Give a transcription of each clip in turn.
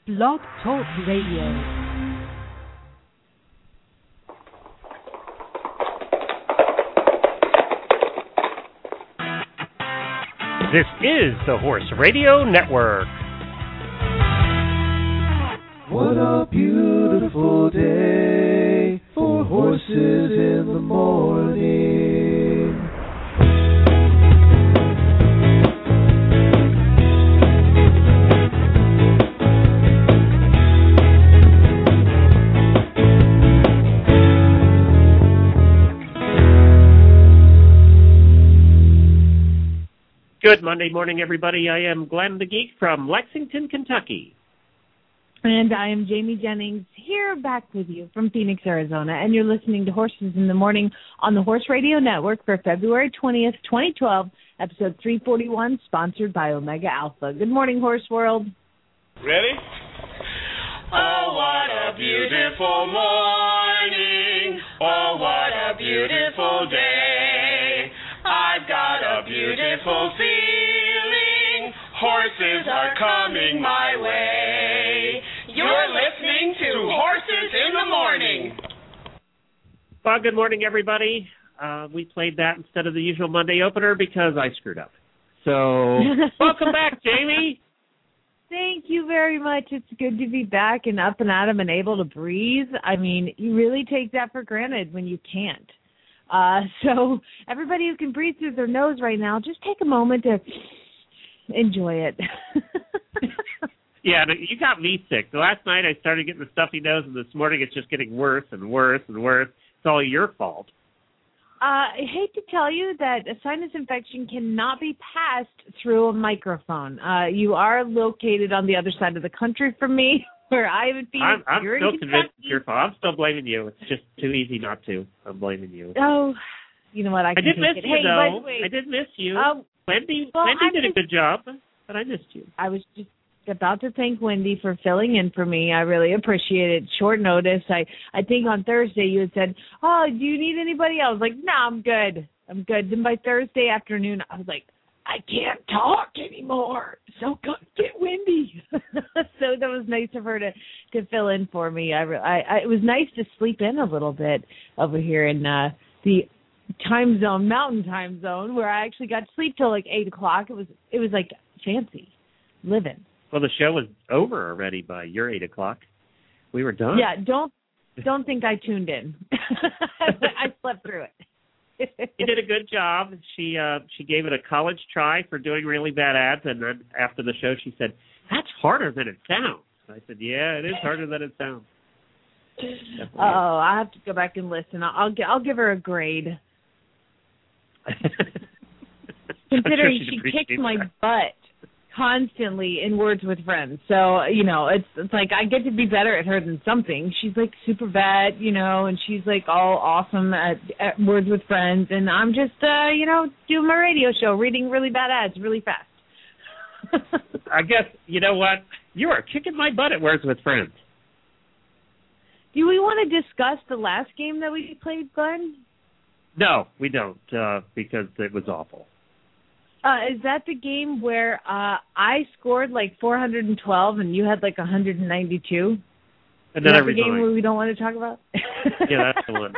Blog Talk Radio. This is the Horse Radio Network. What a beautiful day for horses in the morning. Good Monday morning, everybody. I am Glenn the Geek from Lexington, Kentucky. And I am Jamie Jennings, here back with you from Phoenix, Arizona. And you're listening to Horses in the Morning on the Horse Radio Network for February 20th, 2012, episode 341, sponsored by Omega Alpha. Good morning, Horse World. Ready? Oh, what a beautiful morning. Oh, what a beautiful day. I've got a beautiful feeling. Horses are coming my way. You're listening to Horses in the Morning. Well, good morning, everybody. We played that instead of the usual Monday opener because I screwed up. So, welcome back, Jamie. Thank you very much. It's good to be back and up and at 'em and able to breathe. I mean, you really take that for granted when you can't. So everybody who can breathe through their nose right now, just take a moment to enjoy it. Yeah, you got me sick. The last night I started getting the stuffy nose, and this morning it's just getting worse and worse and worse. It's all your fault. I hate to tell you that a sinus infection cannot be passed through a microphone. You are located on the other side of the country from me, where I would be. I'm still convinced it's your fault. I'm still blaming you. It's just too easy not to. I'm blaming you. Oh, you know what? I did miss you, though. I did miss you. Wendy did a good job, but I missed you. I was just about to thank Wendy for filling in for me. I really appreciate it. Short notice. I think on Thursday you had said, "Oh, do you need anybody?" I was like, "No, I'm good. I'm good." Then by Thursday afternoon, I was like, "I can't talk anymore. So go get Wendy." So that was nice of her to fill in for me. It was nice to sleep in a little bit over here in the time zone, mountain time zone, where I actually got to sleep till like 8 o'clock. It was like fancy living. Well, the show was over already by your 8 o'clock. We were done. Yeah, don't think I tuned in. I slept through it. You did a good job. She gave it a college try for doing really bad ads, and then after the show she said, "That's harder than it sounds." I said, "Yeah, it is harder than it sounds." Oh, I have to go back and listen. I'll give her a grade. Considering she kicks my butt constantly in Words with Friends. So, it's like I get to be better at her than something. She's like super vet, and she's like all awesome at Words with Friends. And I'm just, doing my radio show, reading really bad ads really fast. I guess, you know what? You are kicking my butt at Words with Friends. Do we want to discuss the last game that we played, Glenn? No, we don't, because it was awful. Is that the game where I scored like 412 and you had like 192? And then Is I that the game resigned. where we don't want to talk about? Yeah, that's the one.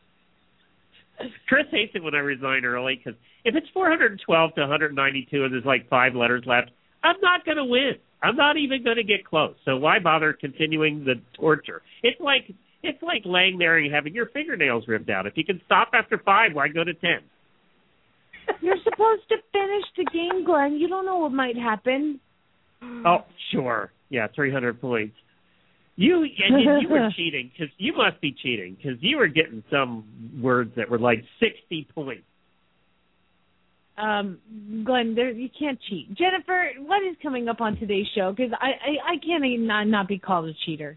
Chris hates it when I resign early because if it's 412 to 192 and there's like 5 letters left, I'm not going to win. I'm not even going to get close. So why bother continuing the torture? It's like laying there and having your fingernails ripped out. If you can stop after 5, why go to 10? You're supposed to finish the game, Glenn. You don't know what might happen. Oh, sure. Yeah, 300 points. You were cheating because you must be cheating because you were getting some words that were like 60 points. Glenn, you can't cheat. Jennifer, what is coming up on today's show? Because I can't not be called a cheater.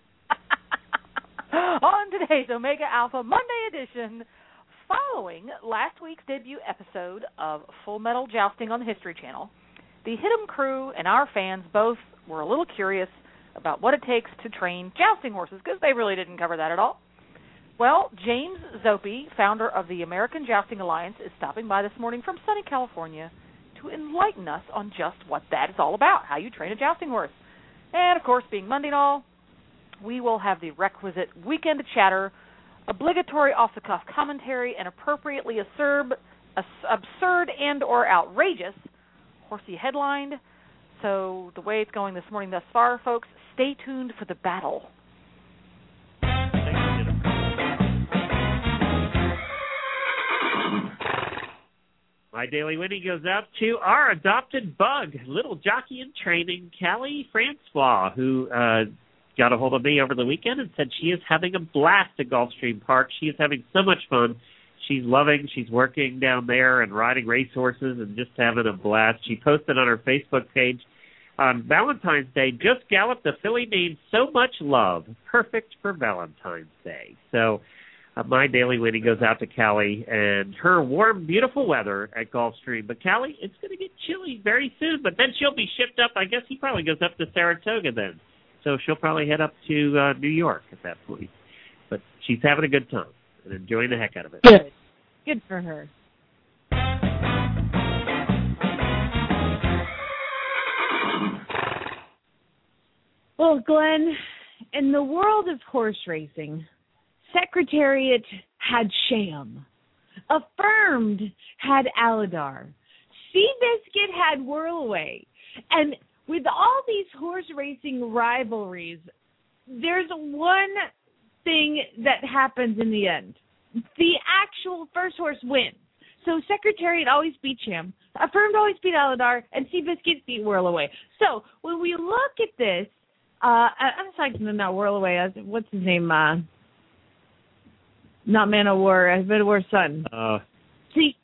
On today's Omega Alpha Monday edition, following last week's debut episode of Full Metal Jousting on the History Channel, the Hit'em crew and our fans both were a little curious about what it takes to train jousting horses, because they really didn't cover that at all. Well, James Zoppi, founder of the American Jousting Alliance, is stopping by this morning from sunny California to enlighten us on just what that is all about, how you train a jousting horse. And, of course, being Monday and all, we will have the requisite weekend chatter, obligatory off-the-cuff commentary, and appropriately absurd and or outrageous horsey headlined. So the way it's going this morning thus far, folks, stay tuned for the battle. My daily winning goes out to our adopted bug, little jockey in training, Callie Francois, who got a hold of me over the weekend and said she is having a blast at Gulfstream Park. She is having so much fun. She's working down there and riding racehorses and just having a blast. She posted on her Facebook page on Valentine's Day, just galloped a filly named So Much Love, perfect for Valentine's Day. So my daily winning goes out to Callie and her warm, beautiful weather at Gulfstream. But Callie, it's going to get chilly very soon, but then she'll be shipped up. I guess he probably goes up to Saratoga then. So she'll probably head up to New York at that point. But she's having a good time and enjoying the heck out of it. Good for her. Well, Glenn, in the world of horse racing, Secretariat had Sham. Affirmed had Aladar. Seabiscuit had Whirlaway. And with all these horse racing rivalries, there's one thing that happens in the end. The actual first horse wins. So Secretariat always beat Sham, Affirmed always beat Aladar, and Seabiscuit beat Whirlaway. So when we look at this, I'm sorry, not Whirlaway. What's his name? Not Man of War. Man of War's son. See.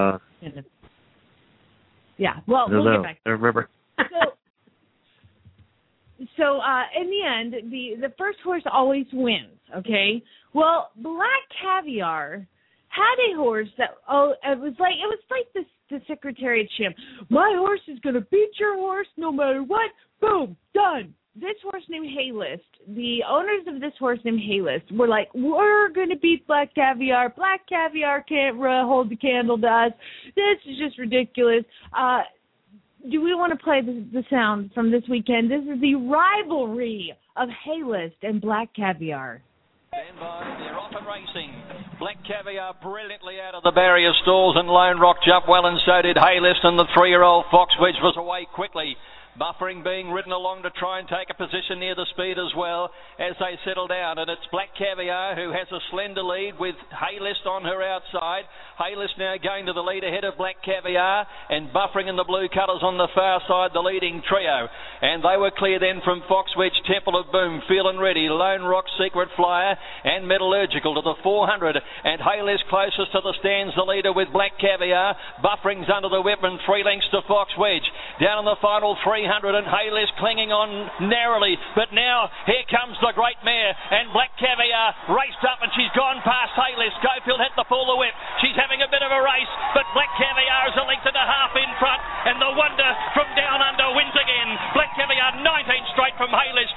Yeah. Well, we'll get back. I remember. So in the end, the first horse always wins. Okay. Well, Black Caviar had a horse that it was like the Secretariat Sham. My horse is going to beat your horse no matter what. Boom, done. This horse named Haylist, the owners of this horse named Haylist were like, we're going to beat Black Caviar. Black Caviar can't hold the candle to us. This is just ridiculous. Do we want to play the sound from this weekend? This is the rivalry of Haylist and Black Caviar. Stand by, they're off and racing. Black Caviar brilliantly out of the barrier stalls, and Lone Rock jumped well, and so did Haylist, and the 3-year-old Fox Wedge was away quickly. Buffering being ridden along to try and take a position near the speed as well as they settle down. And it's Black Caviar who has a slender lead with Haylist on her outside. Haylist now going to the lead ahead of Black Caviar, and buffering in the blue colours on the far side, the leading trio. And they were clear then from Fox Wedge, Temple of Boom, Feeling Ready, Lone Rock, Secret Flyer and Metallurgical to the 400. And Haylist closest to the stands, the leader with Black Caviar. Buffering's under the whip and 3 lengths to Fox Wedge. Down in the final 300, and Haylist clinging on narrowly, but now here comes the great mare, and Black Caviar raced up, and she's gone past Haylist. Schofield had to pull the whip. She's having a bit of a race, but Black Caviar is a length and a half in front, and the wonder from down under wins again. Black Caviar 19 straight from Haylist.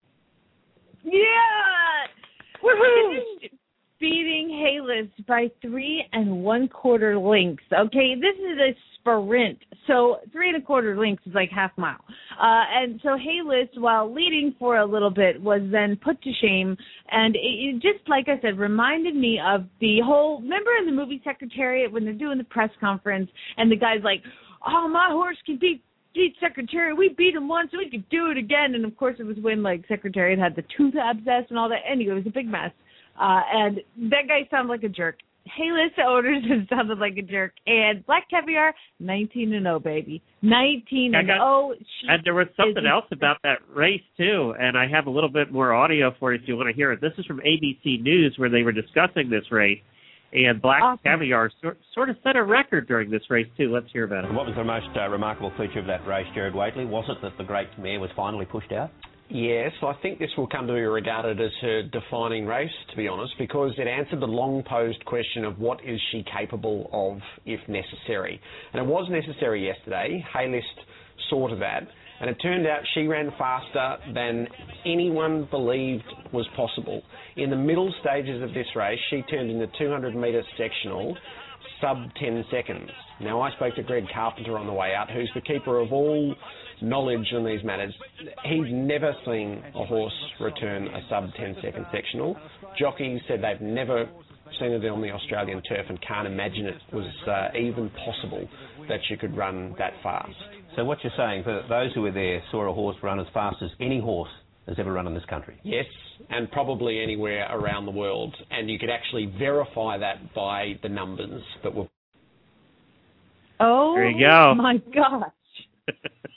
Yeah! Woohoo! Beating Haylist by 3 1/4 lengths. Okay, this is a sprint. So 3 1/4 lengths is like half mile. And so Haylist, while leading for a little bit, was then put to shame. And it just, like I said, reminded me of the whole, remember in the movie Secretariat when they're doing the press conference and the guy's like, oh, my horse can beat Secretariat. We beat him once, so we could do it again. And of course it was when like Secretariat had the tooth abscess and all that. Anyway, it was a big mess. And that guy sounded like a jerk. Haylist owners have sounded like a jerk. And Black Caviar, 19-0, baby. 19-0. And there was something else about that race, too. And I have a little bit more audio for you if you want to hear it. This is from ABC News where they were discussing this race. And Black Caviar sort of set a record during this race, too. Let's hear about it. What was the most remarkable feature of that race, Jared Waitley? Was it that the great mare was finally pushed out? Yes, I think this will come to be regarded as her defining race, to be honest, because it answered the long-posed question of what is she capable of if necessary. And it was necessary yesterday. Haylist saw to that. And it turned out she ran faster than anyone believed was possible. In the middle stages of this race, she turned in the 200-metre sectional sub 10 seconds. Now, I spoke to Greg Carpenter on the way out, who's the keeper of all knowledge on these matters. He's never seen a horse return a sub-10-second sectional. Jockeys said they've never seen it on the Australian turf and can't imagine it was even possible that you could run that fast. So what you're saying, for those who were there, saw a horse run as fast as any horse has ever run in this country? Yes, and probably anywhere around the world. And you could actually verify that by the numbers that were... Oh, there you go. My gosh.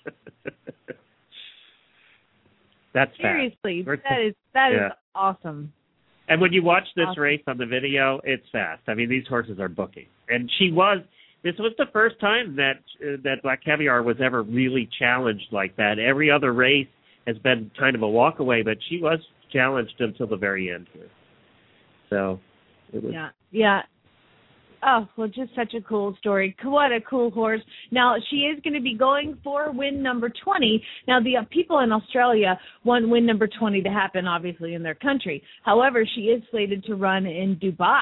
That's seriously, fast. that is awesome. And when you watch this race on the video, it's fast. I mean, these horses are booking. And this was the first time that Black Caviar was ever really challenged like that. Every other race has been kind of a walk away, but she was challenged until the very end here. So it was... Yeah. Oh, well, just such a cool story. What a cool horse. Now, she is going to be going for win number 20. Now, the people in Australia want win number 20 to happen, obviously, in their country. However, she is slated to run in Dubai.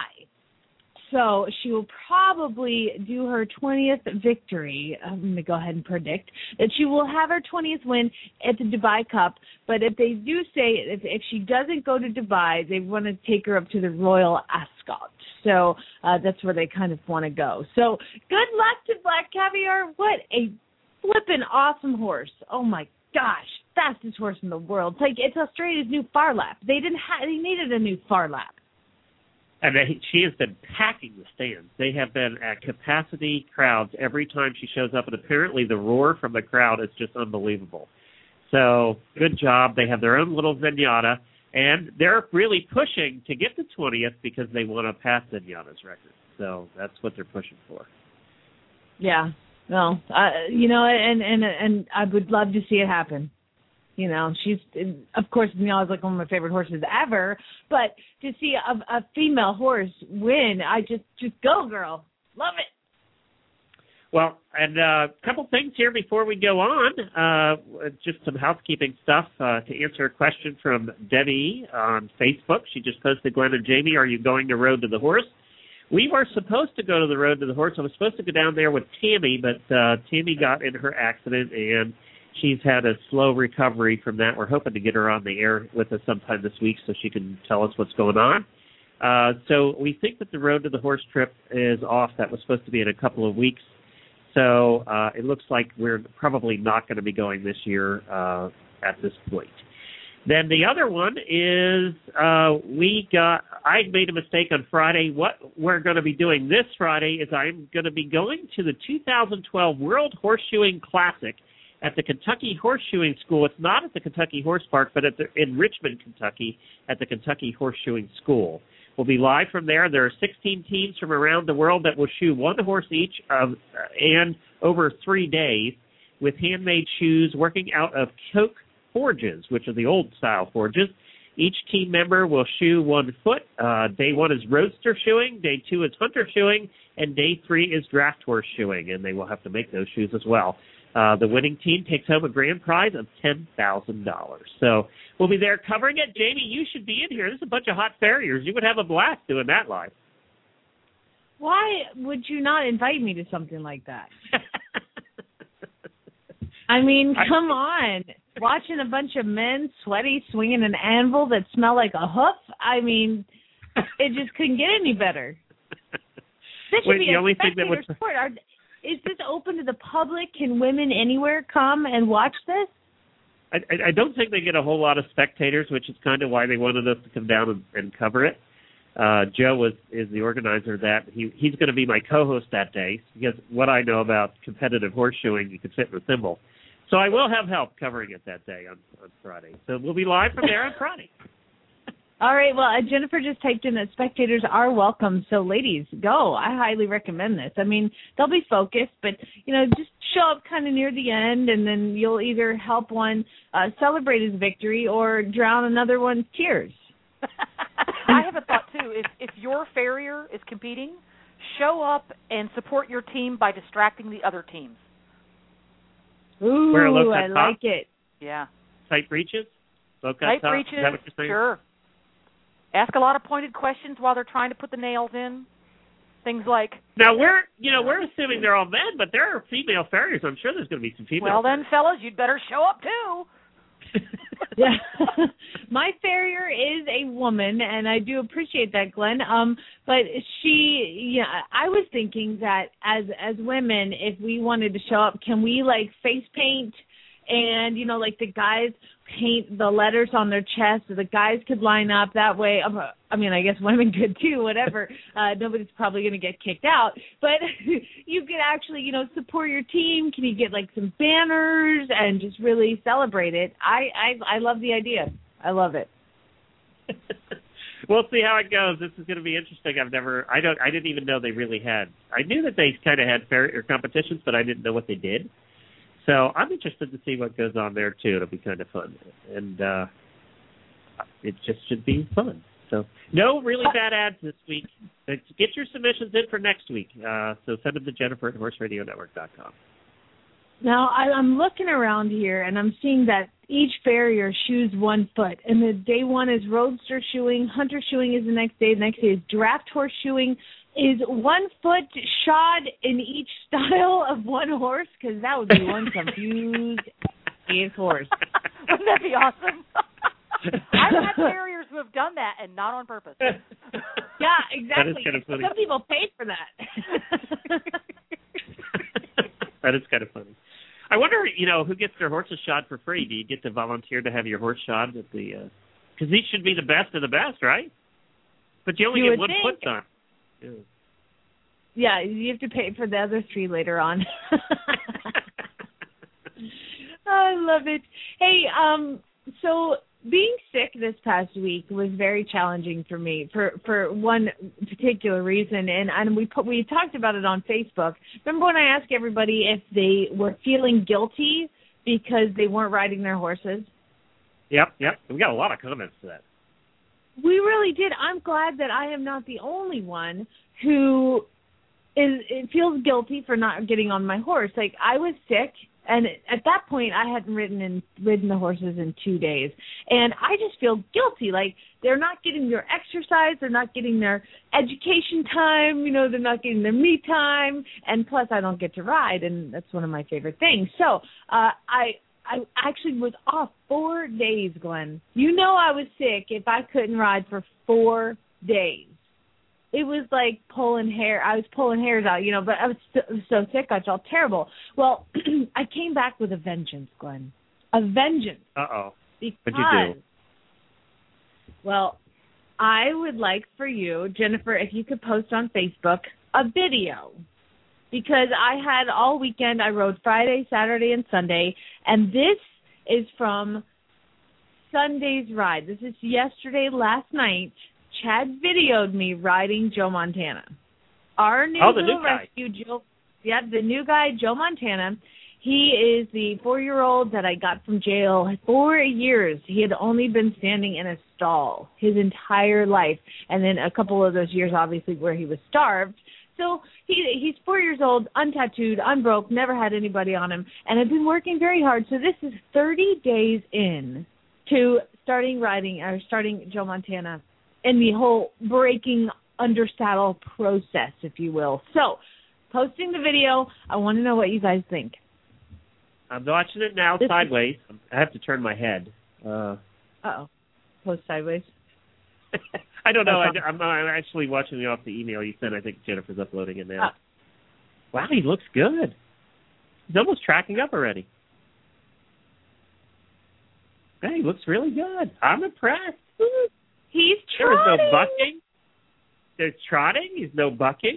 So she will probably do her 20th victory. I'm going to go ahead and predict that she will have her 20th win at the Dubai Cup. But if they do say, if she doesn't go to Dubai, they want to take her up to the Royal Ascot. So that's where they kind of want to go. So good luck to Black Caviar. What a flippin' awesome horse. Oh, my gosh. Fastest horse in the world. It's Australia's new Phar Lap. They needed a new Phar Lap. And she has been packing the stands. They have been at capacity crowds every time she shows up, and apparently the roar from the crowd is just unbelievable. So good job. They have their own little Zenyatta, and they're really pushing to get to 20th because they want to pass Zenyatta's record. So that's what they're pushing for. Yeah. Well, and I would love to see it happen. You know, she's, of course, Zenyatta's like one of my favorite horses ever, but to see a female horse win, I just go, girl. Love it. Well, and a couple things here before we go on. Just some housekeeping stuff to answer a question from Debbie on Facebook. She just posted, Glenn and Jamie, are you going to Road to the Horse? We were supposed to go to the Road to the Horse. I was supposed to go down there with Tammy, but Tammy got in her accident, and she's had a slow recovery from that. We're hoping to get her on the air with us sometime this week so she can tell us what's going on. So we think that the Road to the Horse trip is off. That was supposed to be in a couple of weeks. So it looks like we're probably not going to be going this year at this point. Then the other one is I made a mistake on Friday. What we're going to be doing this Friday is I'm going to be going to the 2012 World Horseshoeing Classic at the Kentucky Horseshoeing School. It's not at the Kentucky Horse Park, but in Richmond, Kentucky, at the Kentucky Horseshoeing School. We'll be live from there. There are 16 teams from around the world that will shoe one horse each and over 3 days with handmade shoes working out of Coke forges, which are the old-style forges. Each team member will shoe 1 foot. Day 1 is roadster shoeing. Day 2 is hunter shoeing. And Day 3 is draft horse shoeing, and they will have to make those shoes as well. The winning team takes home a grand prize of $10,000. So we'll be there covering it. Jamie, you should be in here. There's a bunch of hot farriers. You would have a blast doing that live. Why would you not invite me to something like that? I mean, come on. Watching a bunch of men sweaty swinging an anvil that smell like a hoof, I mean, it just couldn't get any better. This should be a spectator sport. Is this open to the public? Can women anywhere come and watch this? I don't think they get a whole lot of spectators, which is kind of why they wanted us to come down and cover it. Joe is the organizer of that. He's going to be my co-host that day because what I know about competitive horseshoeing, you could fit in a thimble. So I will have help covering it that day on Friday. So we'll be live from there on Friday. All right. Well, Jennifer just typed in that spectators are welcome. So, ladies, go. I highly recommend this. I mean, they'll be focused, but, just show up kind of near the end, and then you'll either help one celebrate his victory or drown another one's tears. I have a thought, too. If your farrier is competing, show up and support your team by distracting the other teams. Ooh, I like it. Yeah. Tight breeches? Tight breeches, is that what you're saying? Sure. Ask a lot of pointed questions while they're trying to put the nails in. Things like... Now, we're assuming they're all men, but there are female farriers. I'm sure there's going to be some female Well, then, fellas, you'd better show up, too. Yeah. My farrier is a woman, and I do appreciate that, Glenn. But I was thinking that as women, if we wanted to show up, can we like face paint and, like the guys paint the letters on their chest so the guys could line up that way? I mean, I guess women could too, whatever. Nobody's probably going to get kicked out. But you could actually, support your team. Can you get like some banners and just really celebrate it? I love the idea. I love it. We'll see how it goes. This is going to be interesting. I didn't even know they really had. I knew that they kind of had farrier competitions, but I didn't know what they did. So I'm interested to see what goes on there, too. It'll be kind of fun. And it just should be fun. So no really bad ads this week. Get your submissions in for next week. So send them to Jennifer at horseradionetwork.com. Now, I'm looking around here, and I'm seeing that each farrier shoes 1 foot. And the day one is roadster shoeing. Hunter shoeing is the next day. The next day is draft horse shoeing. Is 1 foot shod in each style of one horse? Because that would be one confused horse. Wouldn't that be awesome? I've had farriers who have done that and not on purpose. Yeah, exactly. That is kind of funny. Some people paid for that. That is kind of funny. I wonder, who gets their horses shod for free? Do you get to volunteer to have your horse shod at the? Because these should be the best of the best, right? But you only get 1 foot done. Yeah, you have to pay for the other 3 later on. I love it. Hey, so being sick this past week was very challenging for me for one particular reason, and we talked about it on Facebook. Remember when I asked everybody if they were feeling guilty because they weren't riding their horses? Yep. We got a lot of comments to that. We really did. I'm glad that I am not the only one who feels guilty for not getting on my horse. Like, I was sick, and at that point, I hadn't ridden the horses in 2 days. And I just feel guilty. Like, they're not getting their exercise. They're not getting their education time. They're not getting their me time. And plus, I don't get to ride, and that's one of my favorite things. So I actually was off 4 days, Glenn. I was sick if I couldn't ride for 4 days. It was like pulling hair. I was pulling hairs out, but I was so sick. I felt terrible. Well, I came back with a vengeance, Glenn. A vengeance. Uh-oh. Because, what'd you do? Well, I would like for you, Jennifer, if you could post on Facebook a video. Because I had all weekend, I rode Friday, Saturday, and Sunday, and this is from Sunday's ride. This is last night. Chad videoed me riding Joe Montana. Our new little rescue, Joe. Yeah, the new guy, Joe Montana. He is the 4-year-old that I got from jail. 4 years. He had only been standing in a stall his entire life. And then a couple of those years, obviously, where he was starved. So he's 4 years old, untattooed, unbroke, never had anybody on him. And I've been working very hard. So this is 30 days in to starting Joe Montana and the whole breaking under saddle process, if you will. So, posting the video, I want to know what you guys think. I'm watching it now sideways. I have to turn my head. Uh-oh. Post sideways? I don't know. I'm actually watching it off the email you sent. I think Jennifer's uploading it now. Wow, he looks good. He's almost tracking up already. Hey, he looks really good. I'm impressed. He's trotting. There is no bucking. There's trotting. There's no bucking.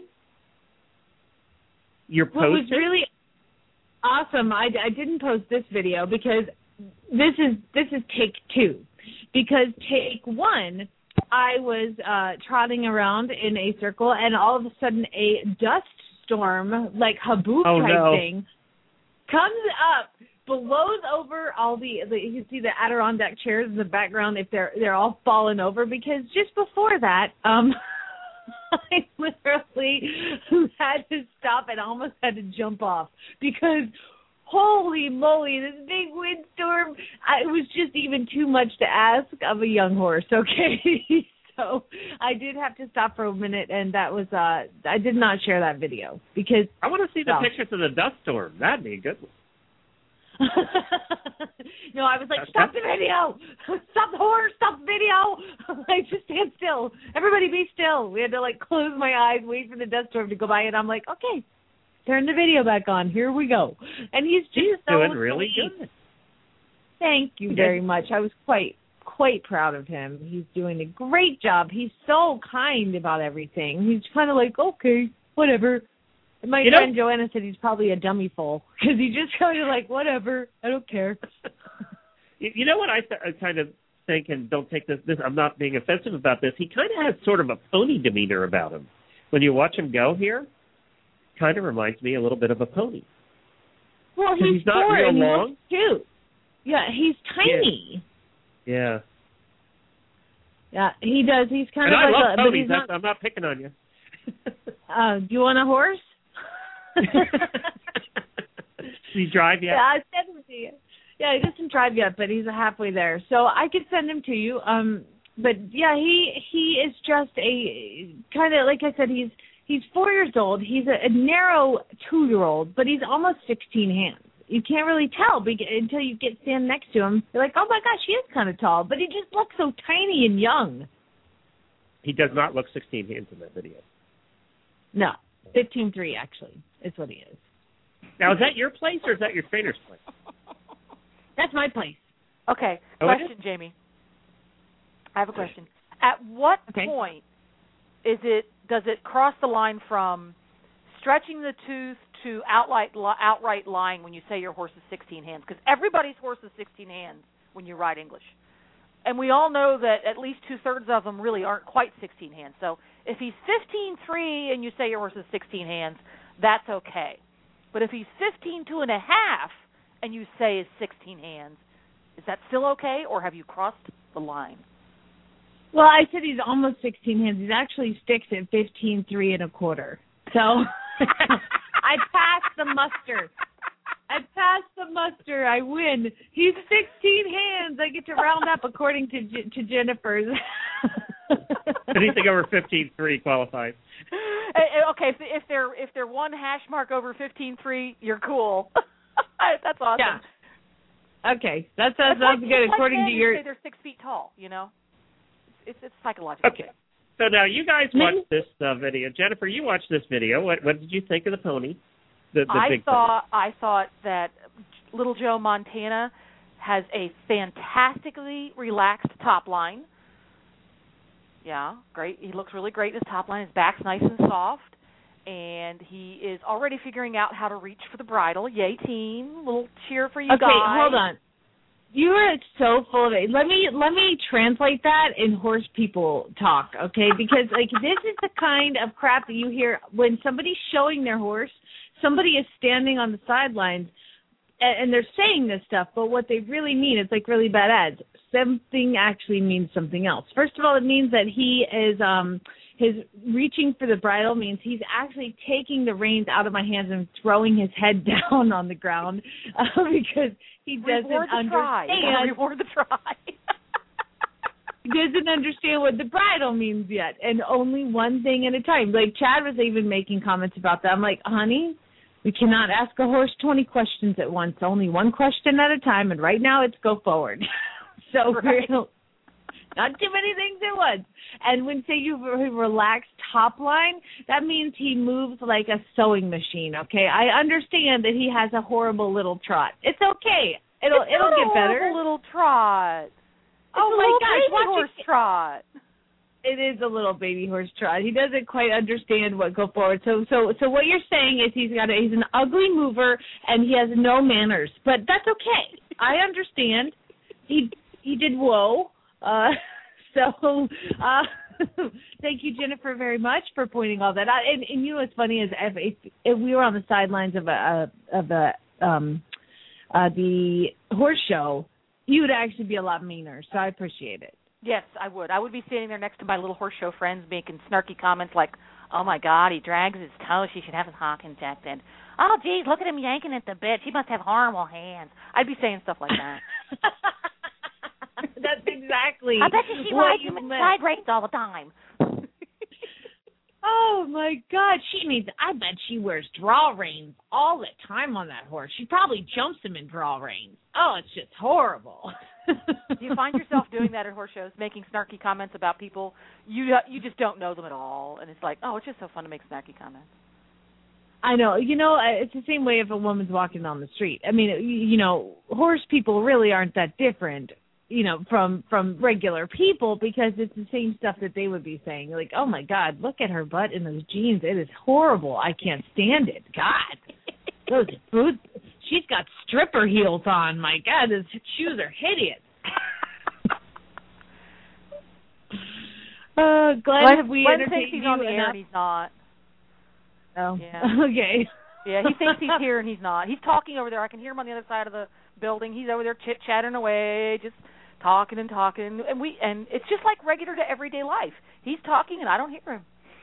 You're posting. What was really awesome, I didn't post this video because this is take 2. Because take 1, I was trotting around in a circle, and all of a sudden a dust storm, like haboob type thing, comes up. Blows over all the you can see the Adirondack chairs in the background if they're all falling over, because just before that I literally had to stop and almost had to jump off because holy moly, this big windstorm, it was just even too much to ask of a young horse, okay? So I did have to stop for a minute, and that was I did not share that video because I want to see the pictures of the dust storm. That'd be a good one. No, I was like, stop the video! Stop the horror! Stop the video! Like, just stand still. Everybody be still. We had to, like, close my eyes, wait for the dust storm to go by, and I'm like, okay, turn the video back on. Here we go. And he's just doing really good. Thank you very much. I was quite proud of him. He's doing a great job. He's so kind about everything. He's kind of like, okay, whatever. And my friend Joanna said he's probably a dummy fool because he just kind of like, whatever, I don't care. You know what I kind of think, and don't take this, I'm not being offensive about this, he kind of has sort of a pony demeanor about him. When you watch him go here, kind of reminds me a little bit of a pony. Well, he's not short real and long. He looks cute. Yeah, he's tiny. Yeah. Yeah, he does. He's kind and of I like love ponies. Not, I'm not picking on you. Do you want a horse? Does he drive yet? Yeah, I sent him to you. Yeah, he doesn't drive yet, but he's halfway there. So I could send him to you. But yeah, he is just a kind of, like I said, he's 4 years old. He's a narrow 2-year-old, but he's almost 16 hands. You can't really tell until you stand next to him. You're like, oh my gosh, he is kind of tall, but he just looks so tiny and young. He does not look 16 hands in that video. No, 15.3 actually is what he is. Now, is that your place or is that your trainer's place? That's my place. Okay, question, Jamie. I have a question. At what point does it cross the line from stretching the tooth to outright lying when you say your horse is 16 hands? Because everybody's horse is 16 hands when you ride English. And we all know that at least 2/3 of them really aren't quite 16 hands. So if he's 15.3 and you say your horse is 16 hands, that's okay. But if he's 15.2 1/2 and you say is 16 hands, is that still okay, or have you crossed the line? Well, I said he's almost 16 hands. He actually sticks at 15.3 1/4. So I passed the muster. I win. He's 16 hands. I get to round up according to Jennifer's. Anything over 15.3 qualifies. Okay, if they're one hash mark over 15.3, you're cool. That's awesome. Yeah. Okay, that sounds good. According to your, say they're 6 feet tall. You know, it's psychological. Okay. So now you guys watched this video. Jennifer, you watched this video. What did you think of the pony? I thought that Little Joe Montana has a fantastically relaxed top line. Yeah, great. He looks really great in his top line. His back's nice and soft. And he is already figuring out how to reach for the bridle. Yay, team. Little cheer for you guys. Okay, hold on. You are so full of it. Let me translate that in horse people talk, okay? Because like this is the kind of crap that you hear when somebody's showing their horse. Somebody is standing on the sidelines, and they're saying this stuff, but what they really mean, it's like really bad ads. Something actually means something else. First of all, it means that he is his reaching for the bridle means he's actually taking the reins out of my hands and throwing his head down on the ground because he doesn't understand. Reward the try. He doesn't understand what the bridle means yet, and only one thing at a time. Like Chad was even making comments about that. I'm like, honey, we cannot ask a horse 20 questions at once. Only one question at a time, and right now it's go forward. So not too many things at once. And when say you relaxed top line, that means he moves like a sewing machine, okay? I understand that he has a horrible little trot. It's okay. It'll get better. It's a little trot. Oh my gosh, watch horse trot. It is a little baby horse trot. He doesn't quite understand what go forward. So what you're saying is he's an ugly mover and he has no manners. But that's okay. I understand. He did whoa. Thank you, Jennifer, very much for pointing all that out. And you know what's funny is if we were on the sidelines of the horse show, you would actually be a lot meaner. So I appreciate it. Yes, I would. I would be standing there next to my little horse show friends making snarky comments like, oh, my God, he drags his toes. She should have his hock injected. Oh, geez, look at him yanking at the bit. She must have horrible hands. I'd be saying stuff like that. That's exactly exactly. I bet she rides him in side reins all the time. Oh my God, I bet she wears draw reins all the time on that horse. She probably jumps him in draw reins. Oh, it's just horrible. Do you find yourself doing that at horse shows, making snarky comments about people you just don't know them at all, and it's like, oh, it's just so fun to make snarky comments. I know. It's the same way if a woman's walking down the street. I mean, horse people really aren't that different, from regular people, because it's the same stuff that they would be saying. Like, oh, my God, look at her butt in those jeans. It is horrible. I can't stand it. God, those boots. She's got stripper heels on. My God, those shoes are hideous. Glenn, Glenn thinks he's on the air and he's not. Oh, yeah. Okay. Yeah, he thinks he's here and he's not. He's talking over there. I can hear him on the other side of the building. He's over there chit-chatting away, just talking and talking. And it's just like regular to everyday life. He's talking and I don't hear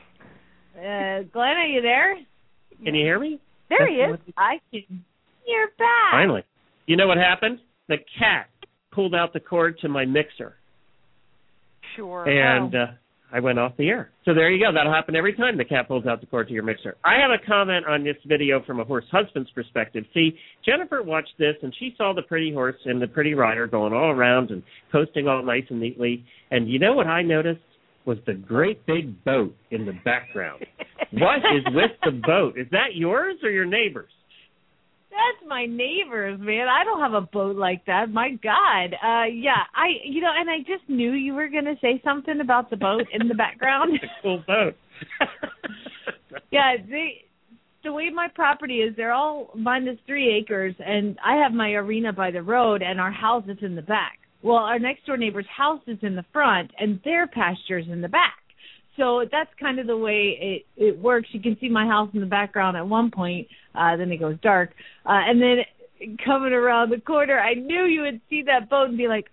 him. Glenn, are you there? Can you hear me? There he is. I can. You're back. Finally. You know what happened? The cat pulled out the cord to my mixer. Sure. And I went off the air. So there you go. That'll happen every time the cat pulls out the cord to your mixer. I have a comment on this video from a horse husband's perspective. See, Jennifer watched this, and she saw the pretty horse and the pretty rider going all around and posting all nice and neatly. And you know what I noticed? Was the great big boat in the background. What is with the boat? Is that yours or your neighbor's? That's my neighbor's, man. I don't have a boat like that. My God. Yeah, and I just knew you were going to say something about the boat in the background. It's a cool boat. Yeah, the way my property is, they're all minus 3 acres, and I have my arena by the road, and our house is in the back. Well, our next door neighbor's house is in the front, and their pasture's in the back. So that's kind of the way it works. You can see my house in the background at one point, then it goes dark. And then coming around the corner, I knew you would see that boat and be like,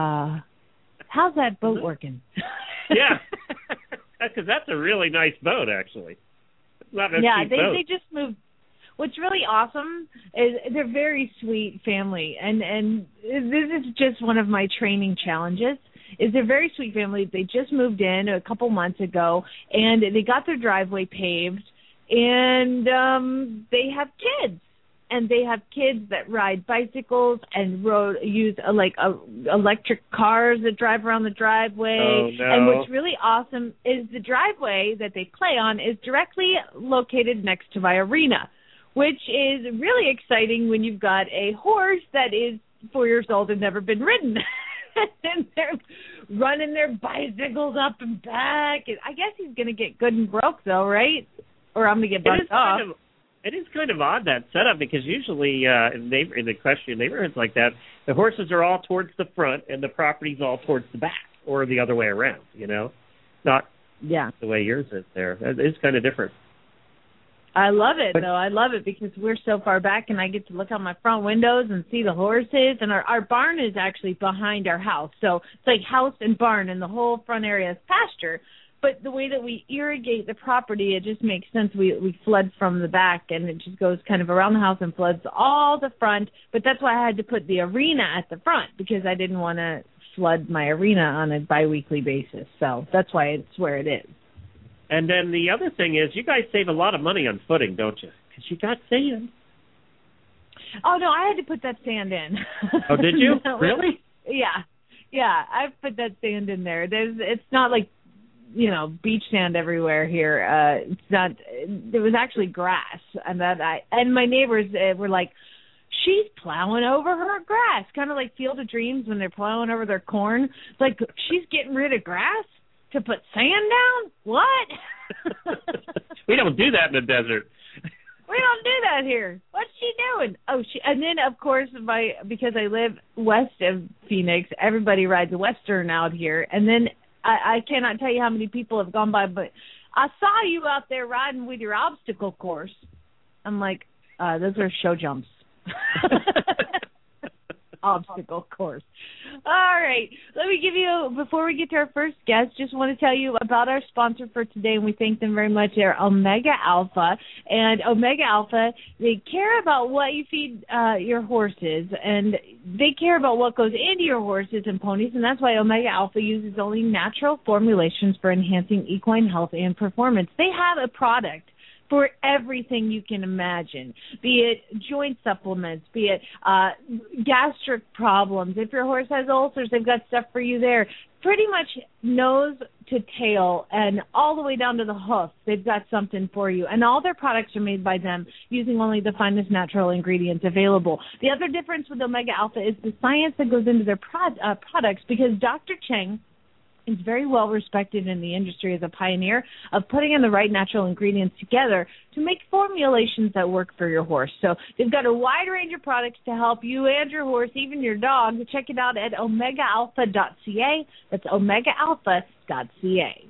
how's that boat working? Yeah, because that's a really nice boat, actually. Not a cheap boat. They just moved. What's really awesome is they're very sweet family, and this is just one of my training challenges. Is they're a very sweet family. They just moved in a couple months ago, and they got their driveway paved, and they have kids. And they have kids that ride bicycles and use electric cars that drive around the driveway. Oh, no. And what's really awesome is the driveway that they play on is directly located next to my arena, which is really exciting when you've got a horse that is 4 years old and never been ridden. And they're running their bicycles up and back. I guess he's going to get good and broke, though, right? Or I'm going to get bucked off. It is kind of odd, that setup, because usually in the equestrian neighborhoods like that, the horses are all towards the front and the property's all towards the back, or the other way around, Not the way yours is there. It's kind of different. I love it, though. I love it because we're so far back, and I get to look out my front windows and see the horses. And our barn is actually behind our house. So it's like house and barn, and the whole front area is pasture. But the way that we irrigate the property, it just makes sense. We flood from the back, and it just goes kind of around the house and floods all the front. But that's why I had to put the arena at the front, because I didn't want to flood my arena on a biweekly basis. So that's why it's where it is. And then the other thing is, you guys save a lot of money on footing, don't you? Because you got sand. Oh, no, I had to put that sand in. Oh, did you? Really? Yeah, I put that sand in there. It's not like, beach sand everywhere here. It's not. There was actually grass, and my neighbors were like, she's plowing over her grass, kind of like Field of Dreams when they're plowing over their corn. It's like, she's getting rid of grass to put sand down? What? We don't do that in the desert. We don't do that here. What's she doing? And then, of course, because I live west of Phoenix, everybody rides a Western out here. And then I cannot tell you how many people have gone by, but I saw you out there riding with your obstacle course. I'm like, those are show jumps. obstacle course. All right. Let me give you, before we get to our first guest, just want to tell you about our sponsor for today, and we thank them very much. They're Omega Alpha. And Omega Alpha, they care about what you feed your horses, and they care about what goes into your horses and ponies, and that's why Omega Alpha uses only natural formulations for enhancing equine health and performance. They have a product for everything you can imagine, be it joint supplements, be it gastric problems. If your horse has ulcers, they've got stuff for you there. Pretty much nose to tail and all the way down to the hoof, they've got something for you. And all their products are made by them using only the finest natural ingredients available. The other difference with Omega Alpha is the science that goes into their products, because Dr. Cheng is very well respected in the industry as a pioneer of putting in the right natural ingredients together to make formulations that work for your horse. So they've got a wide range of products to help you and your horse, even your dog. Check it out at omegaalpha.ca. That's omegaalpha.ca.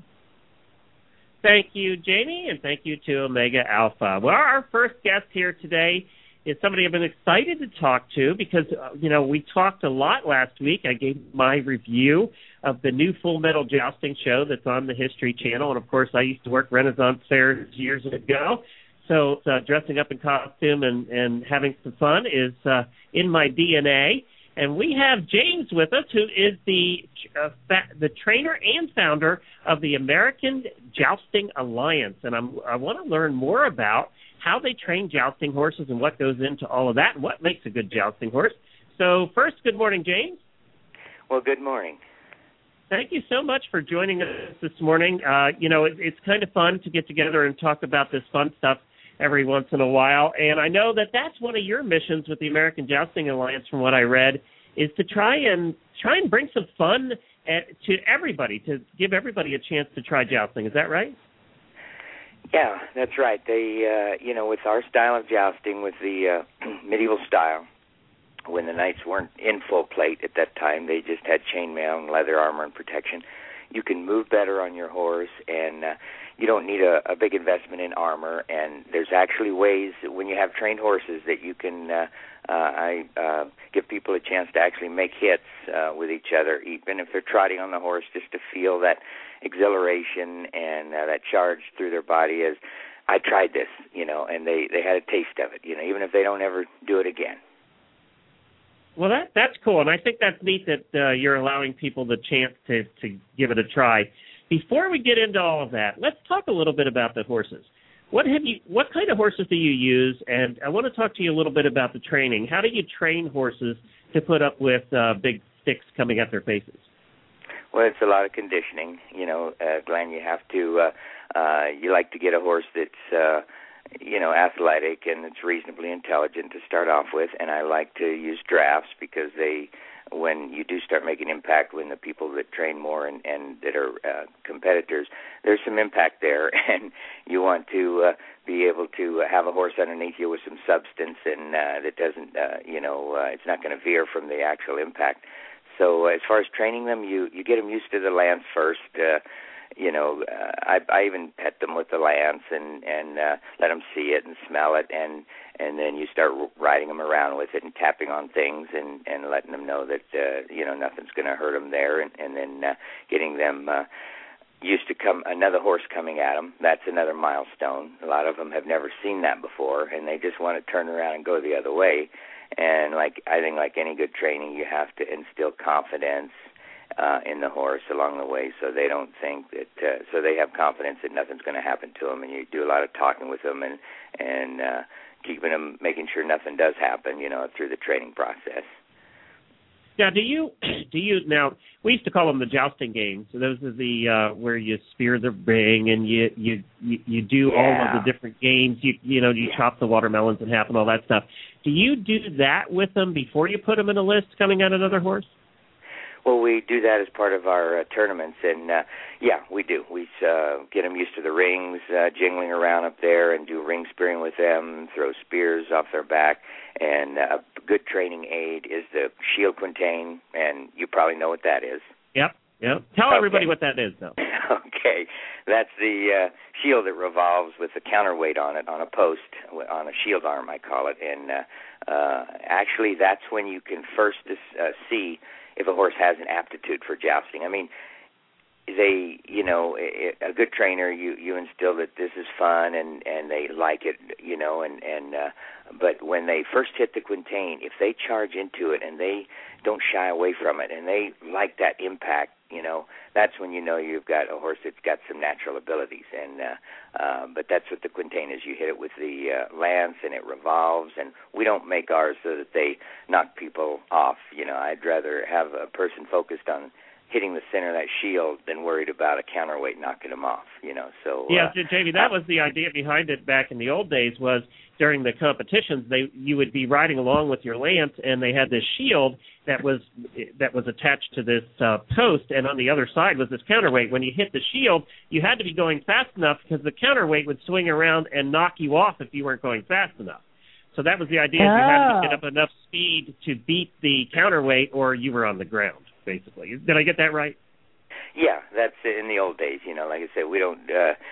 Thank you, Jamie, and thank you to Omega Alpha. Well, our first guest here today is somebody I've been excited to talk to because, we talked a lot last week. I gave my review of the new Full Metal Jousting show that's on the History Channel. And, of course, I used to work Renaissance fairs years ago. So dressing up in costume and having some fun is in my DNA. And we have James with us, who is the trainer and founder of the American Jousting Alliance. And I want to learn more about how they train jousting horses and what goes into all of that and what makes a good jousting horse. So first, good morning, James. Well, good morning. Thank you so much for joining us this morning. It's kind of fun to get together and talk about this fun stuff every once in a while. And I know that that's one of your missions with the American Jousting Alliance, from what I read, is to try and bring some fun to everybody, to give everybody a chance to try jousting. Is that right? Yeah, that's right. They, with our style of jousting, with the medieval style, when the knights weren't in full plate at that time, they just had chainmail and leather armor and protection. You can move better on your horse, and you don't need a big investment in armor. And there's actually ways, when you have trained horses, that you can I give people a chance to actually make hits with each other, even if they're trotting on the horse, just to feel that exhilaration and that charge through their body as, I tried this, and they had a taste of it, even if they don't ever do it again. Well, that's cool, and I think that's neat that you're allowing people the chance to give it a try. Before we get into all of that, let's talk a little bit about the horses. What kind of horses do you use? And I want to talk to you a little bit about the training. How do you train horses to put up with big sticks coming at their faces? Well, it's a lot of conditioning. Glenn, you have to, you like to get a horse that's, athletic and it's reasonably intelligent to start off with. And I like to use drafts because when you do start making impact, when the people that train more and that are competitors, there's some impact there. And you want to be able to have a horse underneath you with some substance and that doesn't, it's not going to veer from the actual impact. So as far as training them, you get them used to the lance first. I even pet them with the lance and let them see it and smell it, and then you start riding them around with it and tapping on things and letting them know that nothing's going to hurt them there, and then getting them used to another horse coming at them. That's another milestone. A lot of them have never seen that before, and they just want to turn around and go the other way. And I think like any good training, you have to instill confidence in the horse along the way, so they don't think that, so they have confidence that nothing's going to happen to them. And you do a lot of talking with them and keeping them, making sure nothing does happen, through the training process. Now, do you now? We used to call them the jousting games. So those are the where you spear the ring and you do all of the different games. You chop the watermelons in half and all that stuff. Do you do that with them before you put them in a list coming at another horse? Well, we do that as part of our tournaments, and we do. We get them used to the rings, jingling around up there, and do ring spearing with them, throw spears off their back. And a good training aid is the shield quintain, and you probably know what that is. Yep. Tell everybody what that is, though. Okay, that's the shield that revolves with the counterweight on it, on a post, on a shield arm, I call it. And actually, that's when you can first see if a horse has an aptitude for jousting. I mean, they, you know, a good trainer, you instill that this is fun and they like it, you know, but when they first hit the quintain, if they charge into it and they don't shy away from it and they like that impact, you know, that's when you know you've got a horse that's got some natural abilities. And but that's what the quintain is. You hit it with the lance and it revolves, and we don't make ours so that they knock people off. You know, I'd rather have a person focused on hitting the center of that shield than worried about a counterweight knocking them off, you know. So yeah, Jamie, that was the idea behind it back in the old days. Was during the competitions, you would be riding along with your lance, and they had this shield that was attached to this post, and on the other side was this counterweight. When you hit the shield, you had to be going fast enough because the counterweight would swing around and knock you off if you weren't going fast enough. So that was the idea. You had to get up enough speed to beat the counterweight, or you were on the ground, basically. Did I get that right? Yeah, that's in the old days. You know, like I said, we don't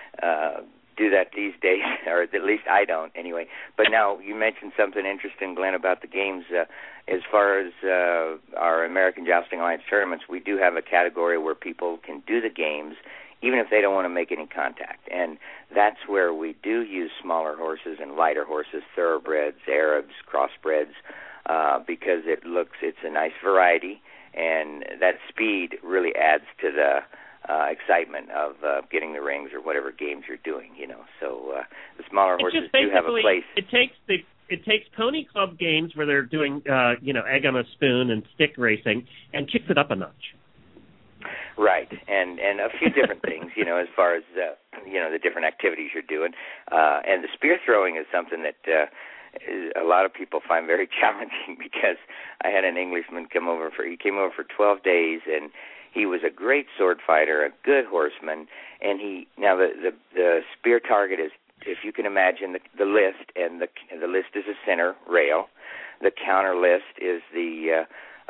do that these days, or at least I don't anyway. But now you mentioned something interesting, Glenn, about the games. As far as our American Jousting Alliance tournaments, we do have a category where people can do the games even if they don't want to make any contact. And that's where we do use smaller horses and lighter horses, thoroughbreds, Arabs, crossbreds, because it's a nice variety, and that speed really adds to the excitement of getting the rings or whatever games you're doing, you know. So the smaller horses do have a place. It takes pony club games where they're doing, egg on a spoon and stick racing, and kicks it up a notch. Right, and a few different things, you know, as far as, the different activities you're doing. And the spear throwing is something that a lot of people find very challenging, because I had an Englishman came over for 12 days, and he was a great sword fighter, a good horseman, and the spear target is, if you can imagine, the list, and the list is a center rail. The counter list is the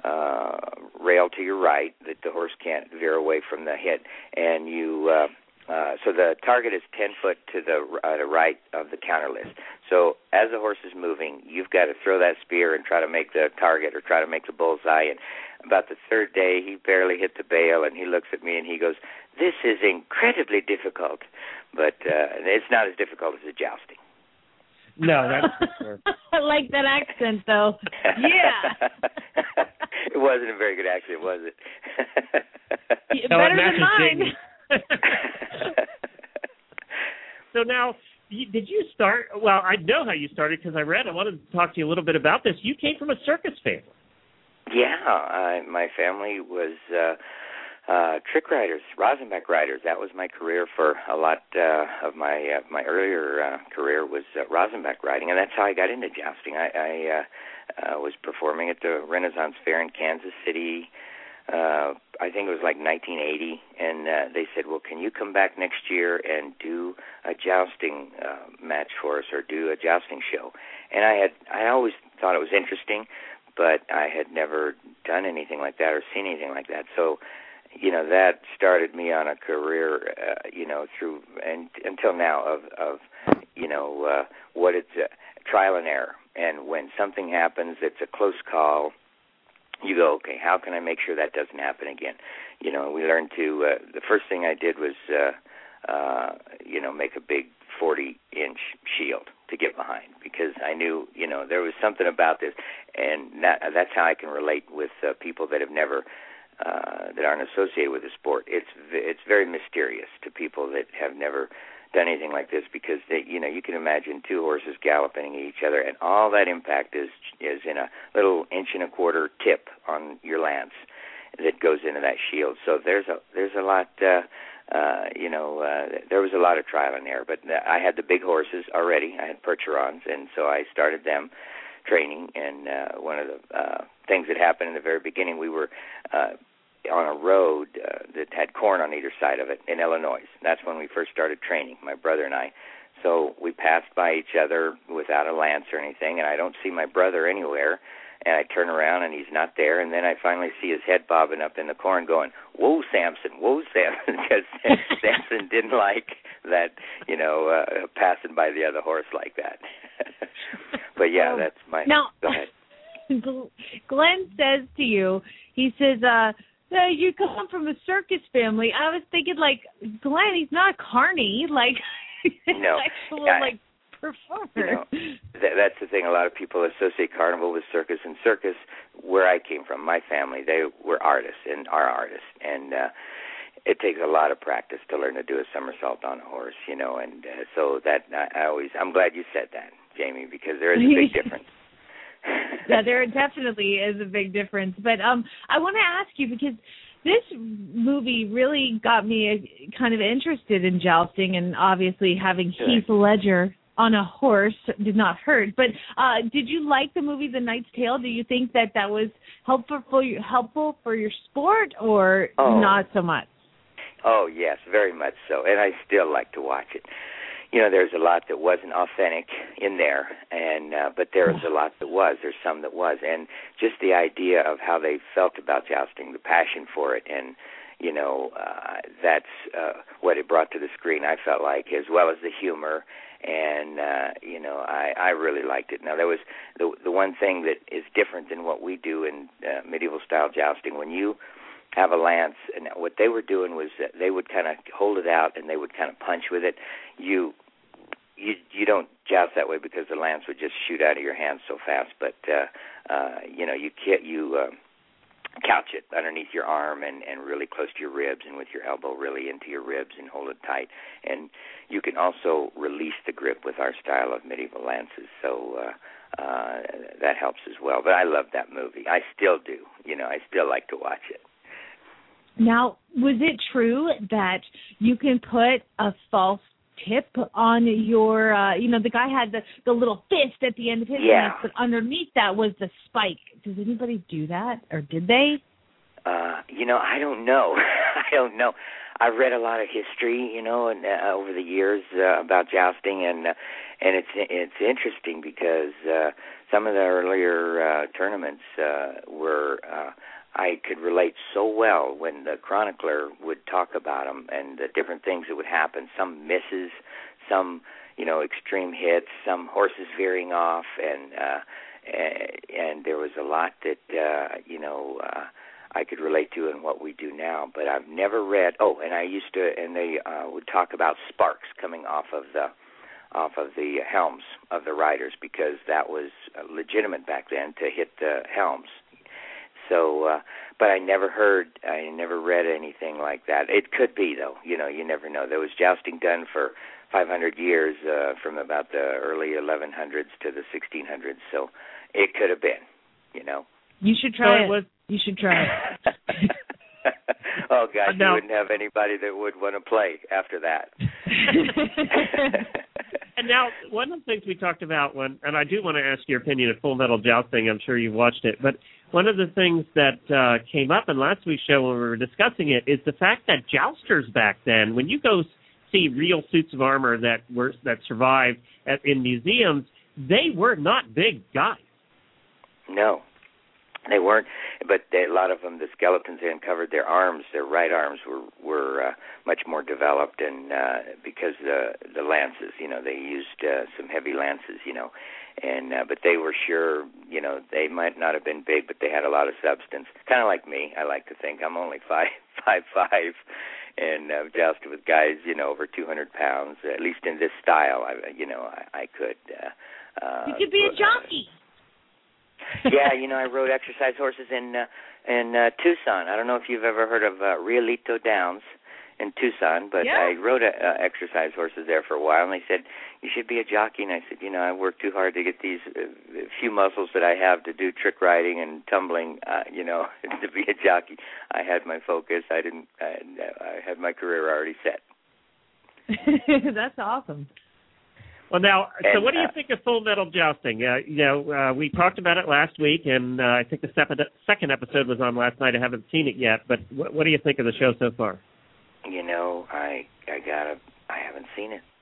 rail to your right that the horse can't veer away from the hit, and so the target is 10 foot to the right of the counter list. So as the horse is moving, you've got to throw that spear and try to make the target or try to make the bullseye. And about the third day, he barely hit the bail, and he looks at me and he goes, "This is incredibly difficult," but it's not as difficult as the jousting. No, that's for sure. I like that accent, though. Yeah. It wasn't a very good accent, was it? Better than mine. So now, did you start? Well, I know how you started because I read. I wanted to talk to you a little bit about this. You came from a circus family. Yeah, my family was trick riders, Rosenbach riders. That was my career for a lot of my earlier career was Rosenbach riding, and that's how I got into jousting. I was performing at the Renaissance Fair in Kansas City. I think it was like 1980, and they said, "Well, can you come back next year and do a jousting match for us, or do a jousting show?" And I always thought it was interesting, but I had never done anything like that or seen anything like that. So, you know, that started me on a career, through and until now of what it's trial and error. And when something happens that's a close call, you go, okay, how can I make sure that doesn't happen again? You know, we learned to, the first thing I did was, make a big 40-inch shield to get behind, because I knew, there was something about this, and that's how I can relate with people that have never, that aren't associated with the sport. It's very mysterious to people that have never done anything like this, because you can imagine two horses galloping at each other, and all that impact is in a little 1.25-inch tip on your lance that goes into that shield. So there's a lot, there was a lot of trial and error. But I had the big horses already. I had Percherons, and so I started them training. And one of the things that happened in the very beginning, we were on a road that had corn on either side of it in Illinois. That's when we first started training, my brother and I. So we passed by each other without a lance or anything, and I don't see my brother anywhere. and I turn around and he's not there, and then I finally see his head bobbing up in the corn going, whoa, Samson, because Samson didn't like that, passing by the other horse like that. But yeah, that's my... Now, go ahead. Glenn says to you, he says, you come from a circus family. I was thinking, like, Glenn, he's not Carney, like, no. like performer. That's the thing. A lot of people associate carnival with circus, and circus, where I came from, my family, they were artists and are artists, and it takes a lot of practice to learn to do a somersault on a horse, and so that I'm glad you said that, Jamie, because there is a big difference. Yeah, there definitely is a big difference. But I want to ask you, because this movie really got me kind of interested in jousting, and obviously having Heath Ledger on a horse did not hurt. But did you like the movie The Knight's Tale? Do you think that was helpful for your sport, or not so much? Oh, yes, very much so. And I still like to watch it. There's a lot that wasn't authentic in there, and but there was a lot that was. There's some that was, and just the idea of how they felt about jousting, the passion for it, and that's what it brought to the screen. I felt like, as well as the humor, and I really liked it. Now there was the one thing that is different than what we do in medieval style jousting. When you have a lance, and what they were doing was they would kind of hold it out and they would kind of punch with it. You don't joust that way because the lance would just shoot out of your hands so fast. But you couch it underneath your arm and really close to your ribs, and with your elbow really into your ribs and hold it tight. And you can also release the grip with our style of medieval lances. So that helps as well. But I love that movie. I still do. I still like to watch it. Now, was it true that you can put a false tip on your, the guy had the little fist at the end of his lance, but underneath that was the spike. Does anybody do that, or did they? I don't know. I don't know. I've read a lot of history, and over the years about jousting, and it's interesting because some of the earlier tournaments were. I could relate so well when the chronicler would talk about them and the different things that would happen. Some misses, some extreme hits, some horses veering off, and there was a lot that I could relate to in what we do now. But I've never read. Oh, and I used to, and they would talk about sparks coming off of the helms of the riders, because that was legitimate back then to hit the helms. So, but I never read anything like that. It could be, though. You never know. There was jousting done for 500 years, from about the early 1100s to the 1600s. So it could have been, You should try it. You should try it. Oh, gosh, you wouldn't have anybody that would want to play after that. And now, one of the things we talked about, and I do want to ask your opinion of Full Metal Jousting. I'm sure you've watched it. But one of the things that came up in last week's show when we were discussing it is the fact that jousters back then, when you go see real suits of armor that survived in museums, they were not big guys. No. They weren't, but a lot of them, the skeletons they uncovered, their arms, their right arms were much more developed, and because the lances, they used some heavy lances, and but they were sure, they might not have been big, but they had a lot of substance. Kind of like me, I like to think. I'm only 5'5", and I've jousted with guys, over 200 pounds, at least in this style. I could. You could be a jockey. Yeah, I rode exercise horses in Tucson. I don't know if you've ever heard of Rialito Downs in Tucson, but I rode exercise horses there for a while, and they said, you should be a jockey. And I said, I work too hard to get these few muscles that I have to do trick riding and tumbling, to be a jockey. I had my focus. I had my career already set. That's awesome. Well, now, so what do you think of Full Metal Jousting? We talked about it last week, and I think the second episode was on last night. I haven't seen it yet, but what do you think of the show so far? I haven't seen it.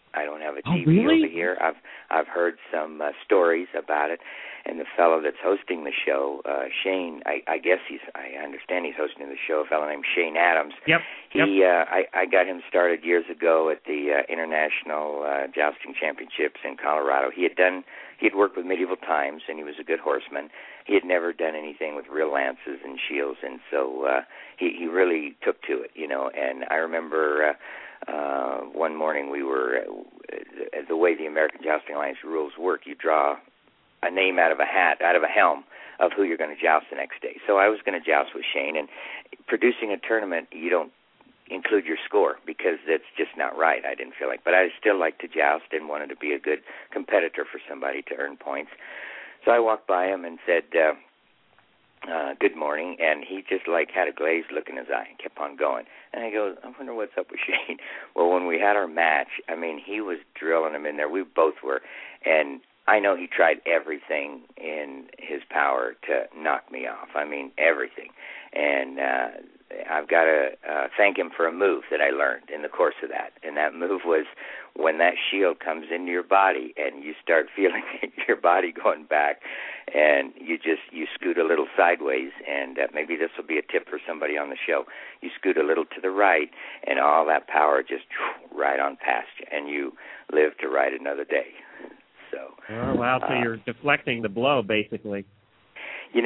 I don't have a Oh, TV really? over here. I've heard some stories about it, and the fellow that's hosting the show, Shane, I understand he's hosting the show, a fellow named Shane Adams. Yep. I got him started years ago at the International Jousting Championships in Colorado. He had worked with Medieval Times, and he was a good horseman. He had never done anything with real lances and shields, and so he really took to it, And I remember one morning we were, the way the American Jousting Alliance rules work, you draw a name out of a helm of who you're going to joust the next day. So I was going to joust with Shane, and producing a tournament, you don't include your score because that's just not right, I didn't feel like. But I still like to joust and wanted to be a good competitor for somebody to earn points. So I walked by him and said, good morning, and he just had a glazed look in his eye and kept on going. And I go, I wonder what's up with Shane. Well, when we had our match, he was drilling him in there. We both were. And I know he tried everything in his power to knock me off. Everything. And I've got to thank him for a move that I learned in the course of that. And that move was when that shield comes into your body and you start feeling your body going back, and you scoot a little sideways, and maybe this will be a tip for somebody on the show. You scoot a little to the right, and all that power just right on past you, and you live to ride another day. So. Oh, wow, so you're deflecting the blow, basically. In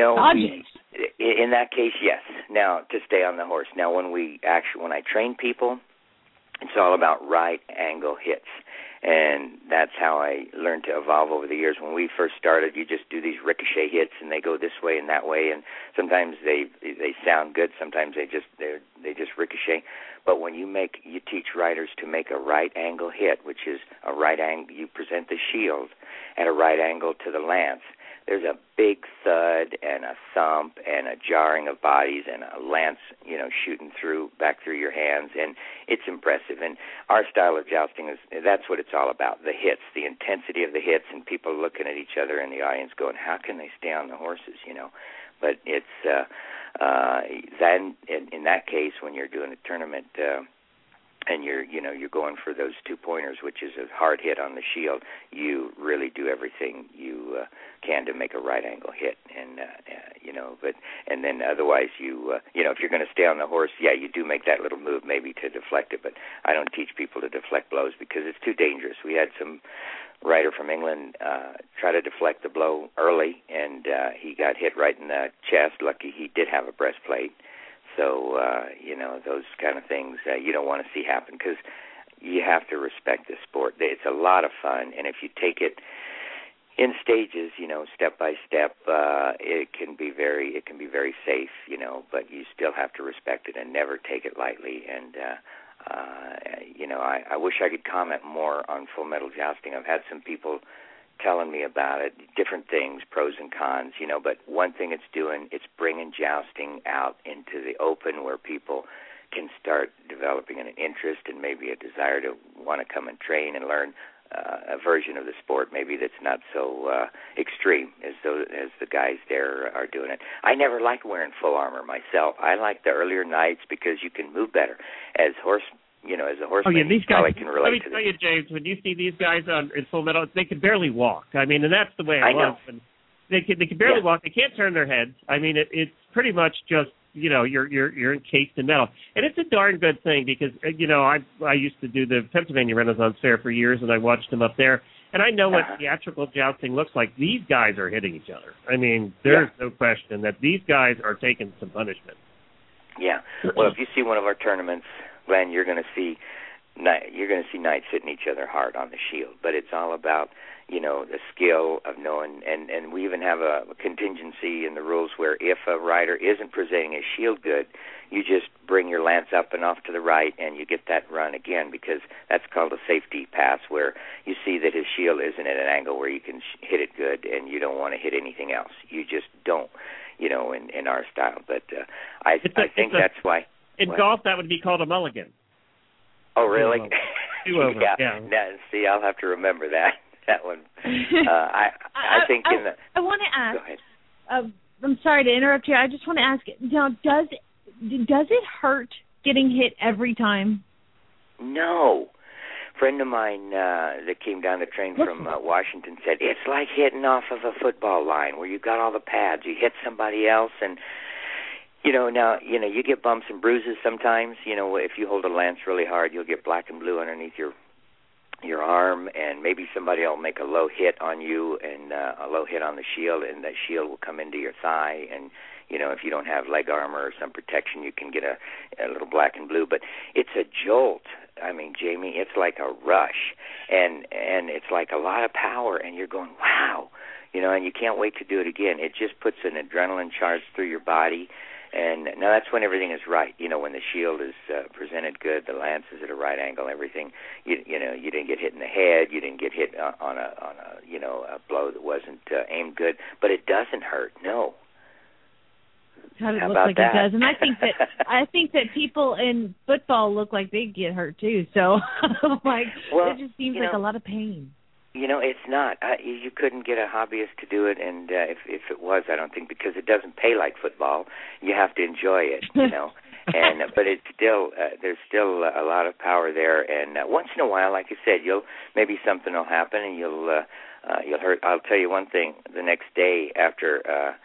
that case, yes. Now, to stay on the horse. Now, when I train people, it's all about right angle hits. And that's how I learned to evolve over the years. When we first started, you just do these ricochet hits, and they go this way and that way, and sometimes they sound good, sometimes they just ricochet. But when you teach riders to make a right angle hit, which is a right angle, you present the shield at a right angle to the lance. There's a big thud and a thump and a jarring of bodies and a lance, shooting back through your hands, and it's impressive. And our style of jousting that's what it's all about, the hits, the intensity of the hits, and people looking at each other in the audience going, how can they stay on the horses, But it's then in that case, when you're doing a tournament, and you're going for those 2-pointers, which is a hard hit on the shield, you really do everything you can to make a right angle hit, and and then otherwise if you're going to stay on the horse, you do make that little move maybe to deflect it, but I don't teach people to deflect blows because it's too dangerous. We had some rider from England try to deflect the blow early, and he got hit right in the chest. Lucky he did have a breastplate. So, those kind of things you don't want to see happen because you have to respect the sport. It's a lot of fun, and if you take it in stages, step by step, it can be very safe, but you still have to respect it and never take it lightly. And, I wish I could comment more on Full Metal Jousting. I've had some people telling me about it, different things, pros and cons, but one thing it's doing, it's bringing jousting out into the open where people can start developing an interest and maybe a desire to want to come and train and learn a version of the sport maybe that's not so extreme as the guys there are doing it. I never liked wearing full armor myself. I like the earlier nights because you can move better. As a horseman, these guys, can relate let me to tell you, James, when you see these guys in Full Metal, they can barely walk. And that's the way it was. And they can barely walk. They can't turn their heads. It's pretty much just, you're encased in metal. And it's a darn good thing because, I used to do the Pennsylvania Renaissance Fair for years, and I watched them up there. And I know what theatrical jousting looks like. These guys are hitting each other. There's no question that these guys are taking some punishment. Yeah. Well, if you see one of our tournaments, Glenn, you're going to see knights hitting each other hard on the shield. But it's all about, the skill of knowing, and we even have a contingency in the rules where if a rider isn't presenting his shield good, you just bring your lance up and off to the right, and you get that run again, because that's called a safety pass, where you see that his shield isn't at an angle where you can hit it good, and you don't want to hit anything else. You just don't, in our style. But I think that's why. In golf, that would be called a mulligan. Oh, really? Do-over. Yeah. See, I'll have to remember that one. I think in the... I want to ask... Go ahead. I'm sorry to interrupt you. I just want to ask, now, does it hurt getting hit every time? No. friend of mine that came down the train from Washington said, it's like hitting off of a football line where you got all the pads. You hit somebody else and, now, you get bumps and bruises sometimes. If you hold a lance really hard, you'll get black and blue underneath your arm, and maybe somebody will make a low hit on you and a low hit on the shield, and that shield will come into your thigh. And, if you don't have leg armor or some protection, you can get a little black and blue. But it's a jolt. I mean, Jamie, it's like a rush, and it's like a lot of power, and you're going, wow, and you can't wait to do it again. It just puts an adrenaline charge through your body. And now that's when everything is right. When the shield is presented good, the lance is at a right angle, everything. You didn't get hit in the head. You didn't get hit on a blow that wasn't aimed good. But it doesn't hurt. No. How How looks about like that? it does, and I think that people in football look like they get hurt too. So, it just seems like a lot of pain. It's not. You couldn't get a hobbyist to do it, and if it was, I don't think, because it doesn't pay like football. You have to enjoy it, but it's still there's still a lot of power there, and once in a while, like I said, maybe something will happen, and you'll hurt. I'll tell you one thing: the next day after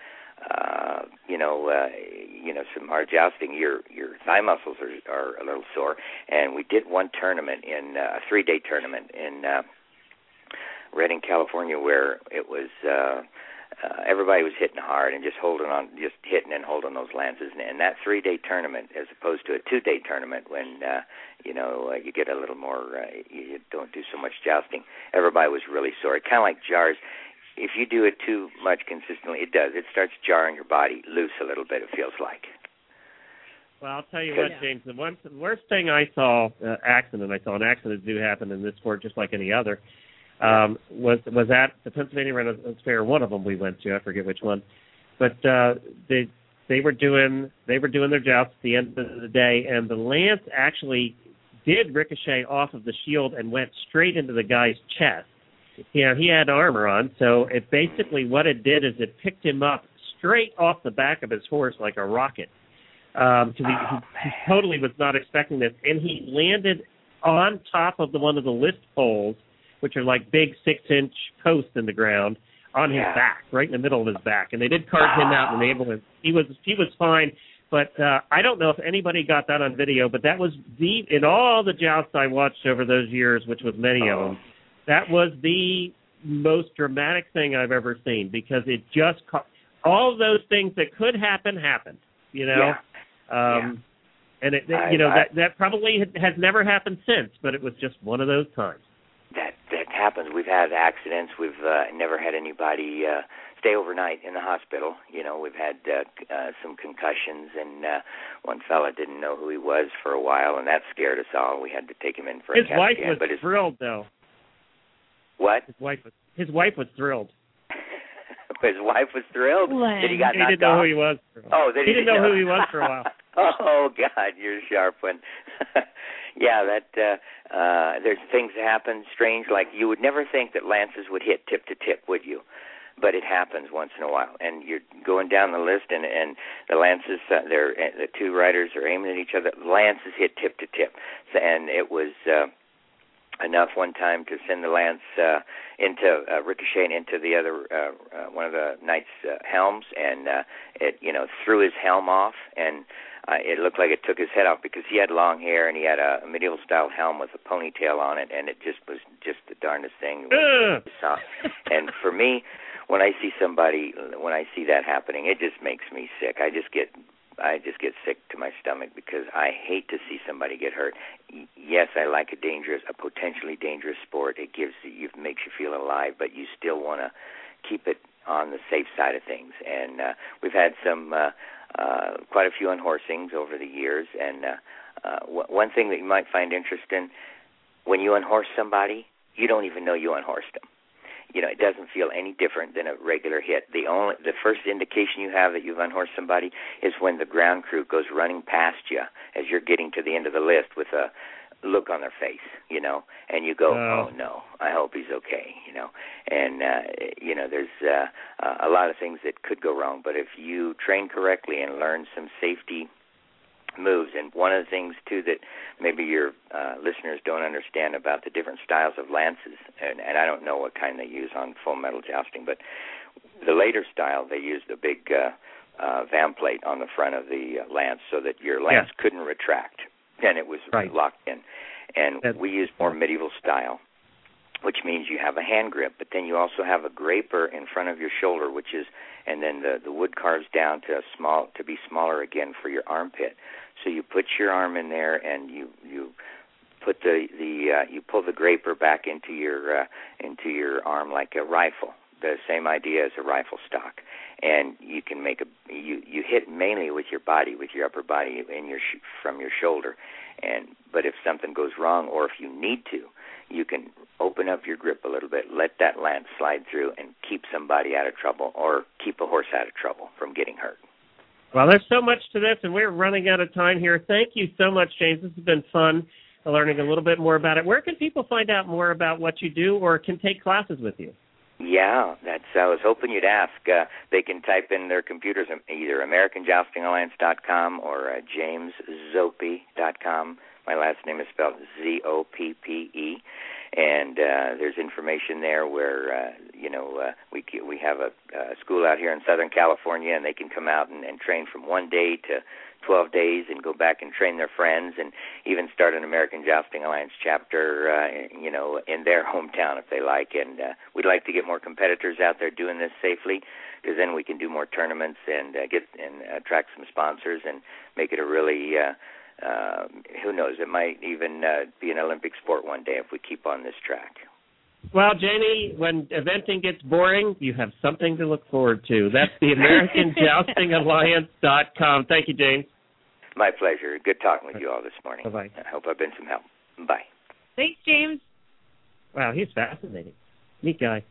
some hard jousting, your thigh muscles are a little sore, and we did one tournament in a 3-day tournament in Redding, California, where it was everybody was hitting hard and just hitting and holding those lances. And that 3-day tournament, as opposed to a 2-day tournament, when you get a little more, you don't do so much jousting. Everybody was really sore. It kind of like jars. If you do it too much consistently, it does. It starts jarring your body loose a little bit. It feels like. Well, I'll tell you what, James. The worst thing I saw, an accident do happen in this sport just like any other. Was at the Pennsylvania Renaissance Fair, one of them we went to, I forget which one, but they were doing their jousts at the end of the day, and the lance actually did ricochet off of the shield and went straight into the guy's chest. He had armor on, so it basically what it did is it picked him up straight off the back of his horse like a rocket. Because he totally was not expecting this, and he landed on top of one of the lift poles, which are like big 6-inch posts in the ground, on his back, right in the middle of his back. And they did cart him out in the ambulance. He was fine, but I don't know if anybody got that on video, but that was in all the jousts I watched over those years, which was many of them, that was the most dramatic thing I've ever seen, because it just all of those things that could happen happened, And that probably has never happened since, but it was just one of those times. That happens. We've had accidents. We've never had anybody stay overnight in the hospital. We've had some concussions, and one fella didn't know who he was for a while, and that scared us all. We had to take him in for a CAT scan. His wife was thrilled, though. What? His wife was thrilled. His wife was thrilled? Did he got knocked off? He didn't know who he was. He didn't know who he was for a while. Oh, God, you're a sharp one. There's things that happen strange, like you would never think that lances would hit tip to tip, would you? But it happens once in a while. And you're going down the list, and the lances, the two riders are aiming at each other. Lances hit tip to tip. And it was enough one time to send the lance ricocheting into the other one of the knight's helms, and it threw his helm off, and it looked like it took his head off, because he had long hair and he had a medieval style helm with a ponytail on it, and it just was just the darndest thing. And for me, when I see that happening, it just makes me sick. I just get sick to my stomach, because I hate to see somebody get hurt. Yes, I like a potentially dangerous sport. It makes you feel alive, but you still want to keep it on the safe side of things. And we've had quite a few unhorsings over the years. And one thing that you might find interesting, when you unhorse somebody, you don't even know you unhorsed them. It doesn't feel any different than a regular hit. The first indication you have that you've unhorsed somebody is when the ground crew goes running past you as you're getting to the end of the list with a look on their face, and you go, oh no, I hope he's okay, And there's a lot of things that could go wrong, but if you train correctly and learn some safety moves. And one of the things, too, that maybe your listeners don't understand about the different styles of lances, and I don't know what kind they use on Full Metal Jousting, but the later style, they used a big van plate on the front of the lance so that your lance couldn't retract, and it was locked in. And we use more medieval style, which means you have a hand grip, but then you also have a graper in front of your shoulder, which is, and then the wood carves down to be smaller again for your armpit. So you put your arm in there, and you put you pull the graper back into your arm like a rifle. The same idea as a rifle stock, and you can make you hit mainly with your body, with your upper body, from your shoulder. But if something goes wrong, or if you need to, you can open up your grip a little bit, let that lance slide through, and keep somebody out of trouble, or keep a horse out of trouble from getting hurt. Well, there's so much to this, and we're running out of time here. Thank you so much, James. This has been fun, learning a little bit more about it. Where can people find out more about what you do, or can take classes with you? Yeah, I was hoping you'd ask. They can type in their computers either AmericanJoustingAlliance.com or JamesZoppe.com. My last name is spelled Zoppe, and there's information there where we have a school out here in Southern California, and they can come out and train from 1 day to 12 days and go back and train their friends, and even start an American Jousting Alliance chapter, in their hometown if they like. And we'd like to get more competitors out there doing this safely, because then we can do more tournaments and attract some sponsors and make it a really, who knows, it might even be an Olympic sport one day if we keep on this track. Well, Jamie, when eventing gets boring, you have something to look forward to. That's the AmericanJoustingAlliance.com. Thank you, James. My pleasure. Good talking with you all this morning. Bye-bye. I hope I've been some help. Bye. Thanks, James. Wow, he's fascinating. Neat guy.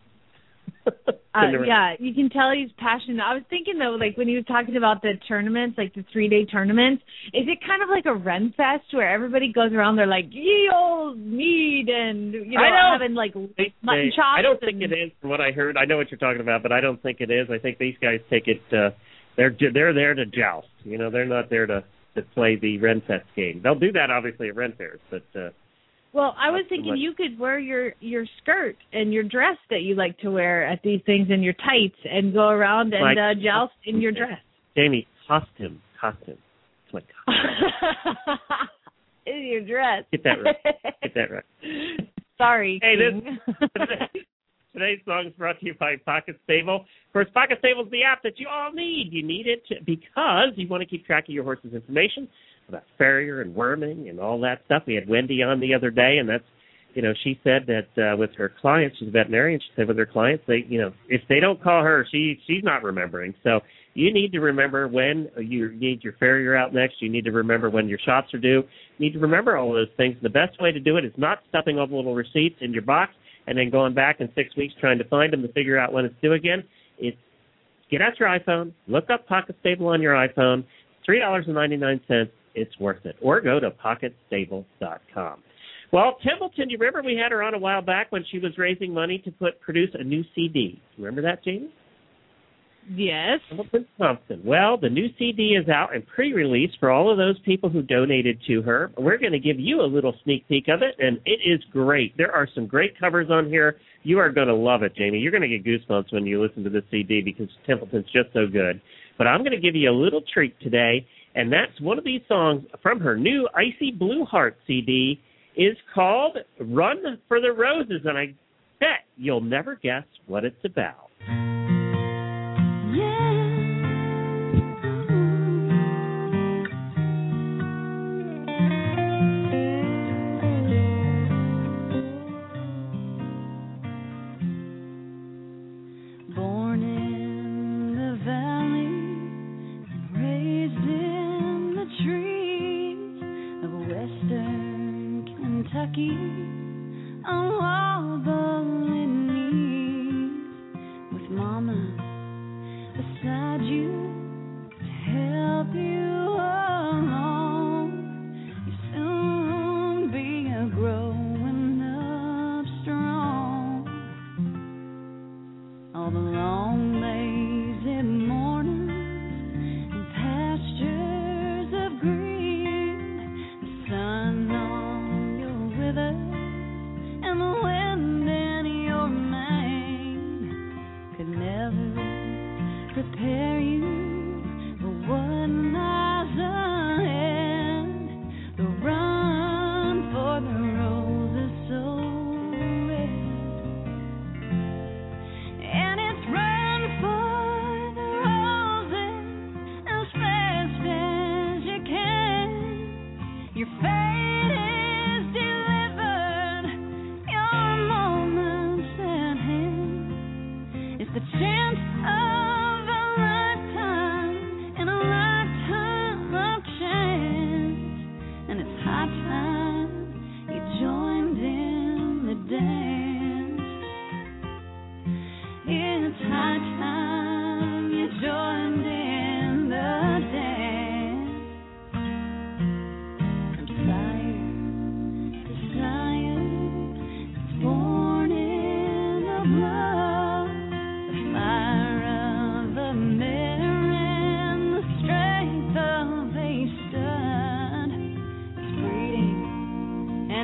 Yeah, you can tell he's passionate. I was thinking, though, like when he was talking about the tournaments, like the 3-day tournaments, is it kind of like a Ren Fest where everybody goes around, they're like, ye old meat, and, having like mutton chops? I don't think it is from what I heard. I know what you're talking about, but I don't think it is. I think these guys take it, they're there to joust. They're not there to play the Ren Fest game. They'll do that, obviously, at Ren Fairs, but... Well, I was thinking you could wear your skirt and your dress that you like to wear at these things and your tights and go around and joust in your dress. Jamie, costume. It's my costume. In your dress. Get that right. Sorry. Hey, today's song is brought to you by Pocket Stable. Of course, Pocket Stable is the app that you all need. You need it because you want to keep track of your horse's information about farrier and worming and all that stuff. We had Wendy on the other day, and that's, she said that with her clients, she's a veterinarian, she said with her clients, they, if they don't call her, she's not remembering. So you need to remember when you need your farrier out next. You need to remember when your shots are due. You need to remember all those things. The best way to do it is not stuffing all the little receipts in your box and then going back in 6 weeks trying to find them to figure out when it's due again. It's get out your iPhone, look up Pocket Stable on your iPhone, $3.99. It's worth it. Or go to PocketStable.com. Well, Templeton, you remember we had her on a while back when she was raising money to produce a new CD. Remember that, Jamie? Yes. Templeton Thompson. Well, the new CD is out and pre-release for all of those people who donated to her. We're going to give you a little sneak peek of it, and it is great. There are some great covers on here. You are going to love it, Jamie. You're going to get goosebumps when you listen to this CD because Templeton's just so good. But I'm going to give you a little treat today. And that's one of these songs from her new Icy Blue Heart CD is called Run for the Roses. And I bet you'll never guess what it's about. Green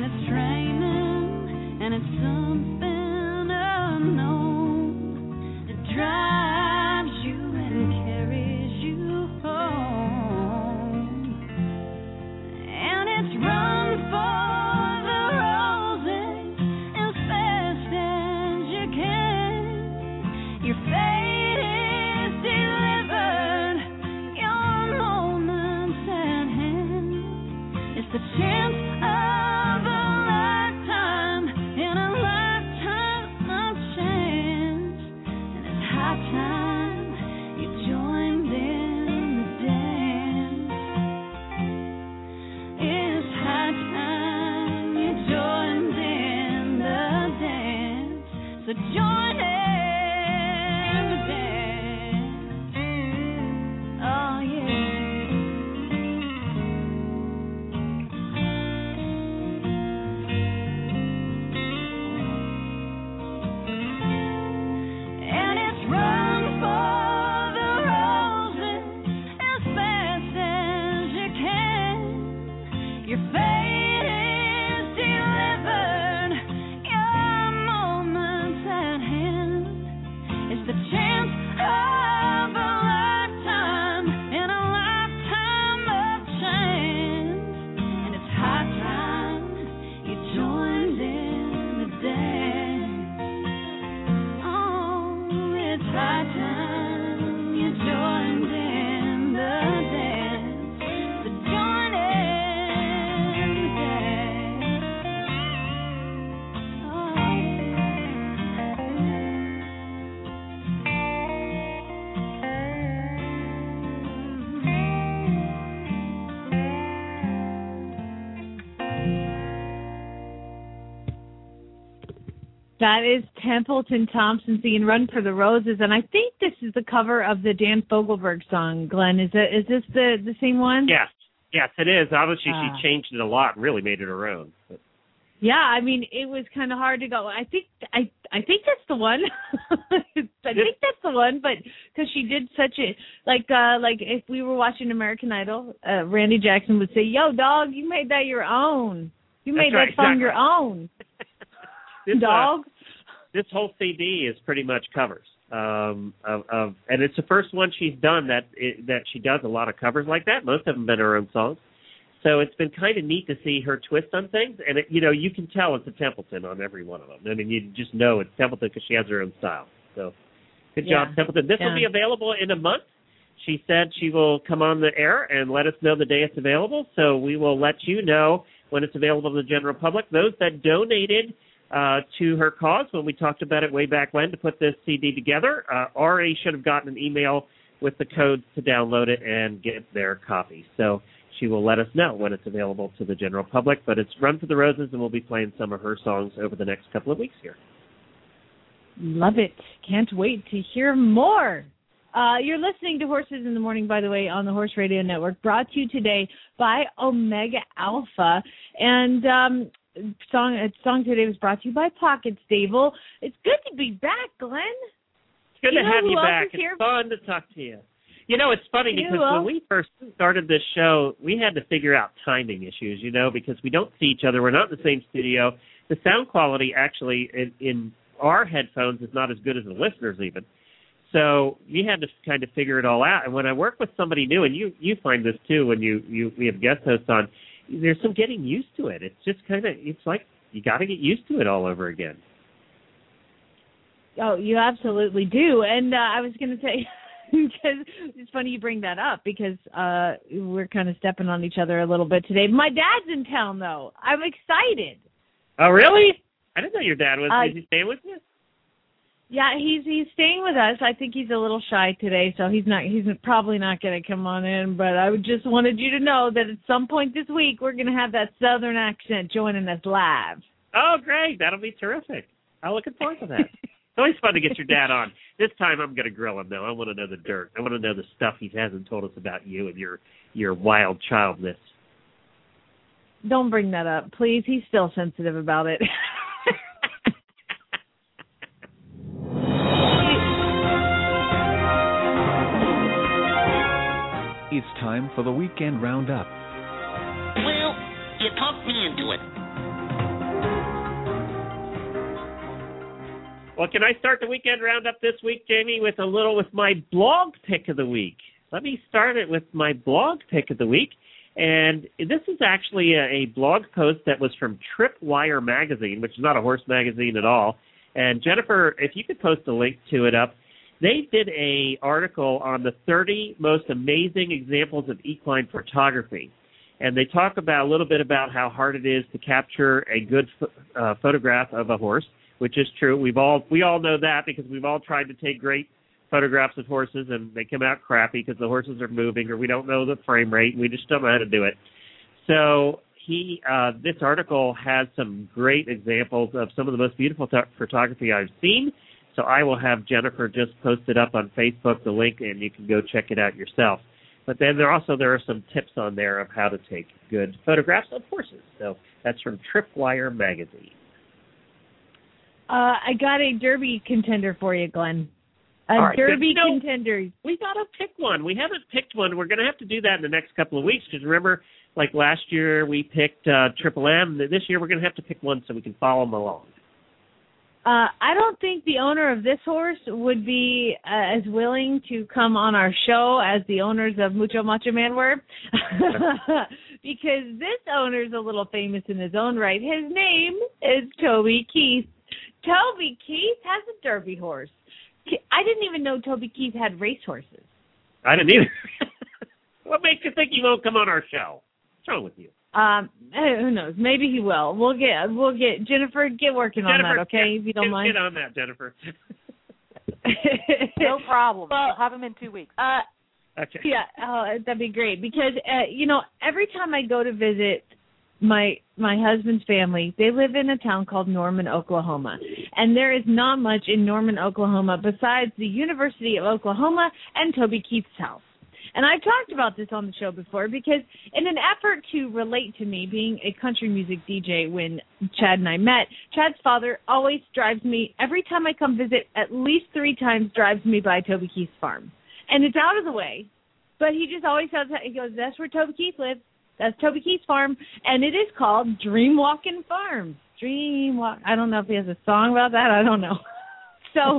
it's training, and it's something unknown that drives you and carries you home. And it's run for the roses as fast as you can. Your fate is delivered, your moment's at hand. It's the chance of a lifetime, in a lifetime of chance. And it's high time you joined in the dance. It's high time you joined in the dance. So join in the dance. Oh yeah. And it's run for the roses as fast as you can. Your fate is delivered, your moment's at hand. It's the chance of a lifetime, in a lifetime of chance. And it's high time you joined in the dance. Oh, it's high time you joined in the dance. So join in the dance. That is Templeton Thompson singing "Run for the Roses," and I think this is the cover of the Dan Fogelberg song. Glenn, is this the same one? Yes, it is. Obviously, she changed it a lot and really made it her own. But Yeah, I mean, it was kind of hard to go. I think that's the one. I think that's the one, but because she did such a like if we were watching American Idol, Randy Jackson would say, "Yo, dog, you made that your own. You made That's that right, song exactly. your own, this, dog." This whole CD is pretty much covers and it's the first one she's done that she does a lot of covers like that. Most of them been her own songs. So it's been kind of neat to see her twist on things, and you can tell it's a Templeton on every one of them. I mean, you just know it's Templeton because she has her own style. So good job, Templeton. This will be available in a month. She said she will come on the air and let us know the day it's available. So we will let you know when it's available to the general public. Those that donated to her cause when we talked about it way back when to put this CD together already should have gotten an email with the codes to download it and get their copy. So she will let us know when it's available to the general public. But it's Run for the Roses, and we'll be playing some of her songs over the next couple of weeks here. Love it. Can't wait to hear more. You're listening to Horses in the Morning, by the way, on the Horse Radio Network, brought to you today by Omega Alpha. And song today was brought to you by Pocket Stable. It's good to be back, Glenn. It's good to have you back. It's fun to talk to you. It's funny because when we first started this show, we had to figure out timing issues, because we don't see each other. We're not in the same studio. The sound quality actually in our headphones is not as good as the listeners even. So we had to kind of figure it all out. And when I work with somebody new, and you find this too when we have guest hosts on, there's some getting used to it. It's just it's like you got to get used to it all over again. Oh, you absolutely do. And I was going to say, because it's funny you bring that up because we're kind of stepping on each other a little bit today. My dad's in town, though. I'm excited. Oh, really? I didn't know your dad was. Is he staying with you? Yeah, he's staying with us. I think he's a little shy today, so he's probably not going to come on in. But I just wanted you to know that at some point this week we're going to have that Southern accent joining us live. Oh, great! That'll be terrific. I'm looking forward to that. It's always fun to get your dad on. This time I'm going to grill him, though. I want to know the dirt. I want to know the stuff he hasn't told us about you and your wild childness. Don't bring that up, please. He's still sensitive about it. It's time for the Weekend Roundup. Well, you talked me into it. Well, can I start the weekend roundup this week, Jamie, with my blog pick of the week? Let me start it with my blog pick of the week. And this is actually a blog post that was from Tripwire Magazine, which is not a horse magazine at all. And Jennifer, if you could post a link to it up, they did an article on the 30 most amazing examples of equine photography. And they talk about a little bit about how hard it is to capture a good photograph of a horse, which is true. We all know that because we've all tried to take great photographs of horses and they come out crappy because the horses are moving or we don't know the frame rate and we just don't know how to do it. So this article has some great examples of some of the most beautiful photography I've seen. So I will have Jennifer just post it up on Facebook, the link, and you can go check it out yourself. But then there are some tips on there of how to take good photographs of horses. So that's from Tripwire Magazine. I got a Derby contender for you, Glenn. Derby contender. We got to pick one. We haven't picked one. We're going to have to do that in the next couple of weeks because remember, like last year we picked Triple M. This year we're going to have to pick one so we can follow them along. I don't think the owner of this horse would be as willing to come on our show as the owners of Mucho Macho Man were because this owner's a little famous in his own right. His name is Toby Keith. Toby Keith has a Derby horse. I didn't even know Toby Keith had racehorses. I didn't either. What makes you think he won't come on our show? What's wrong with you? Who knows? Maybe he will. We'll get Jennifer. Get working on that, okay? If you don't mind. Get on that, Jennifer. No problem. We'll have him in 2 weeks. Okay. Yeah, that'd be great because every time I go to visit my husband's family, they live in a town called Norman, Oklahoma. And there is not much in Norman, Oklahoma besides the University of Oklahoma and Toby Keith's house. And I've talked about this on the show before because in an effort to relate to me being a country music DJ when Chad and I met, Chad's father always drives me, every time I come visit, at least 3 times drives me by Toby Keith's farm. And it's out of the way, but he just always says, he goes, that's where Toby Keith lives. That's Toby Keith's farm, and it is called Dreamwalkin' Farm. Dreamwalk. I don't know if he has a song about that. I don't know. So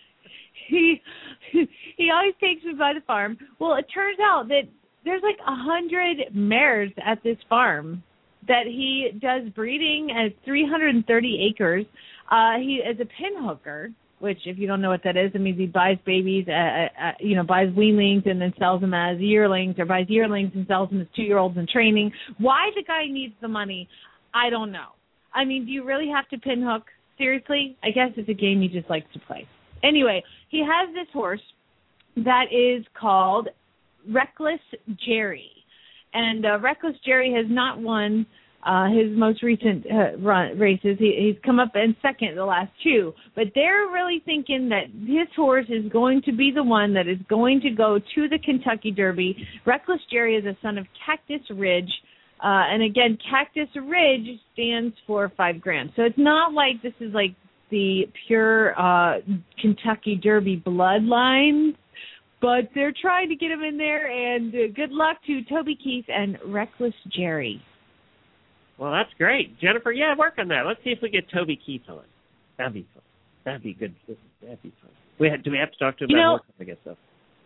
he always takes me by the farm. Well, it turns out that there's like 100 mares at this farm that he does breeding at 330 acres. He is a pinhooker, which if you don't know what that is, it means he buys babies, buys weanlings and then sells them as yearlings, or buys yearlings and sells them as 2-year-olds in training. Why the guy needs the money, I don't know. I mean, do you really have to pinhook? Seriously? I guess it's a game he just likes to play. Anyway, he has this horse that is called Reckless Jerry. And Reckless Jerry has not won his most recent races. He's come up in second the last 2. But they're really thinking that his horse is going to be the one that is going to go to the Kentucky Derby. Reckless Jerry is a son of Cactus Ridge. And again, Cactus Ridge stands for $5,000. So it's not like this is like the pure Kentucky Derby bloodline. But they're trying to get him in there. And good luck to Toby Keith and Reckless Jerry. Well, that's great. Jennifer, work on that. Let's see if we get Toby Keith on. That'd be fun. That'd be good. That'd be fun. Do we have to talk to him about more, I guess, so?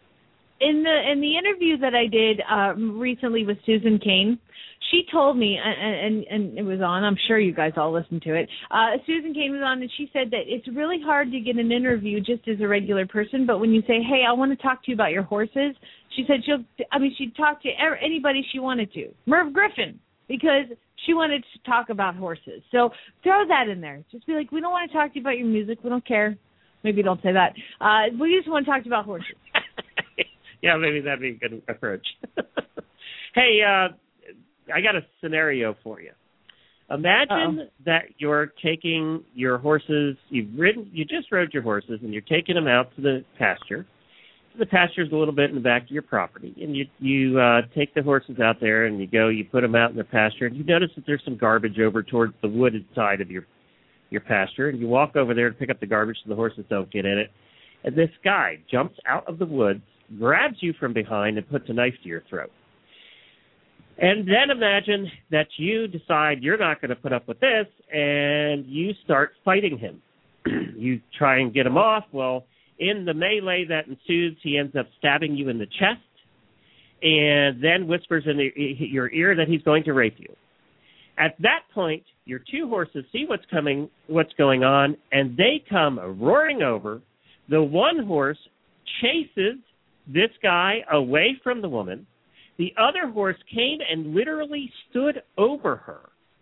In the interview that I did recently with Susan Cain, she told me, and it was on, I'm sure you guys all listened to it, Susan Cain was on, and she said that it's really hard to get an interview just as a regular person, but when you say, hey, I want to talk to you about your horses, she said she'd talk to anybody she wanted to. Merv Griffin, because she wanted to talk about horses. So throw that in there. Just be like, we don't want to talk to you about your music. We don't care. Maybe don't say that. We just want to talk to you about horses. Yeah, maybe that'd be a good approach. Hey, I got a scenario for you. Imagine that you're taking your horses, you just rode your horses, and you're taking them out to the pasture. The pasture's a little bit in the back of your property, and you take the horses out there, and you put them out in the pasture, and you notice that there's some garbage over towards the wooded side of your pasture, and you walk over there to pick up the garbage so the horses don't get in it, and this guy jumps out of the woods, grabs you from behind, and puts a knife to your throat. And then imagine that you decide you're not going to put up with this, and you start fighting him. you try and get him off. Well, in the melee that ensues, he ends up stabbing you in the chest and then whispers in your ear that he's going to rape you. At that point, your two horses see what's going on, and they come roaring over. The one horse chases this guy away from the woman. The other horse came and literally stood over her.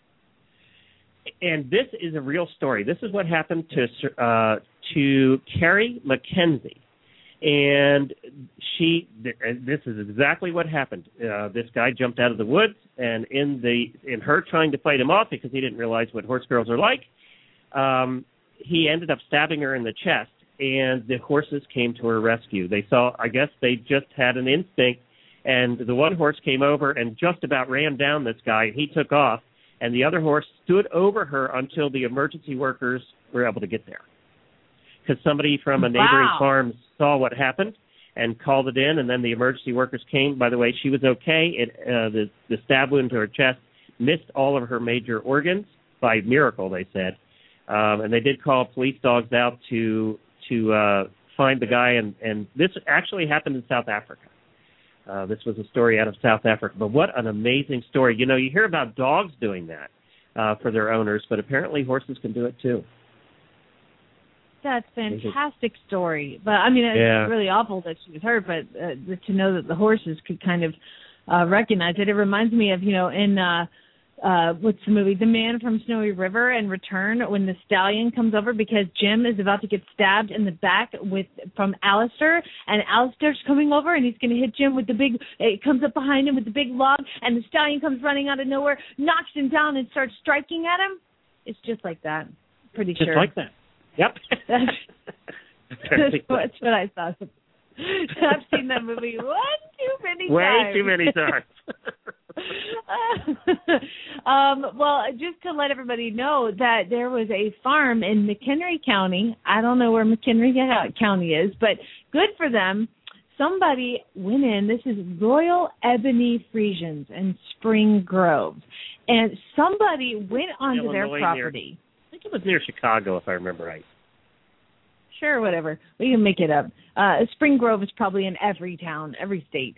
And this is a real story. This is what happened to Carrie McKenzie. And this is exactly what happened. This guy jumped out of the woods, and in her trying to fight him off because he didn't realize what horse girls are like, he ended up stabbing her in the chest, and the horses came to her rescue. I guess they just had an instinct, and the one horse came over and just about ran down this guy. He took off, and the other horse stood over her until the emergency workers were able to get there. Because somebody from a neighboring farm saw what happened and called it in, and then the emergency workers came. By the way, she was okay. The stab wound to her chest missed all of her major organs by miracle, they said. And they did call police dogs out to find the guy, and this actually happened in South Africa. This was a story out of South Africa. But what an amazing story. You know, you hear about dogs doing that for their owners, but apparently horses can do it too. That's a fantastic story. But, I mean, it's really awful that she was hurt, but to know that the horses could kind of recognize it. It reminds me of, in what's the movie, The Man from Snowy River and Return, when the stallion comes over because Jim is about to get stabbed in the back from Alistair, and Alistair's coming over and he's going to hit Jim with it comes up behind him with the big log, and the stallion comes running out of nowhere, knocks him down and starts striking at him. It's just like that. Pretty sure. Just like that. Yep. That's what I thought. I've seen that movie way too many times. Well, just to let everybody know that there was a farm in McHenry County. I don't know where McHenry County is, but good for them. Somebody went in. This is Royal Ebony Friesians in Spring Grove. And somebody went onto their property. I think it was near Chicago, if I remember right. Sure, whatever. We can make it up. Spring Grove is probably in every town, every state.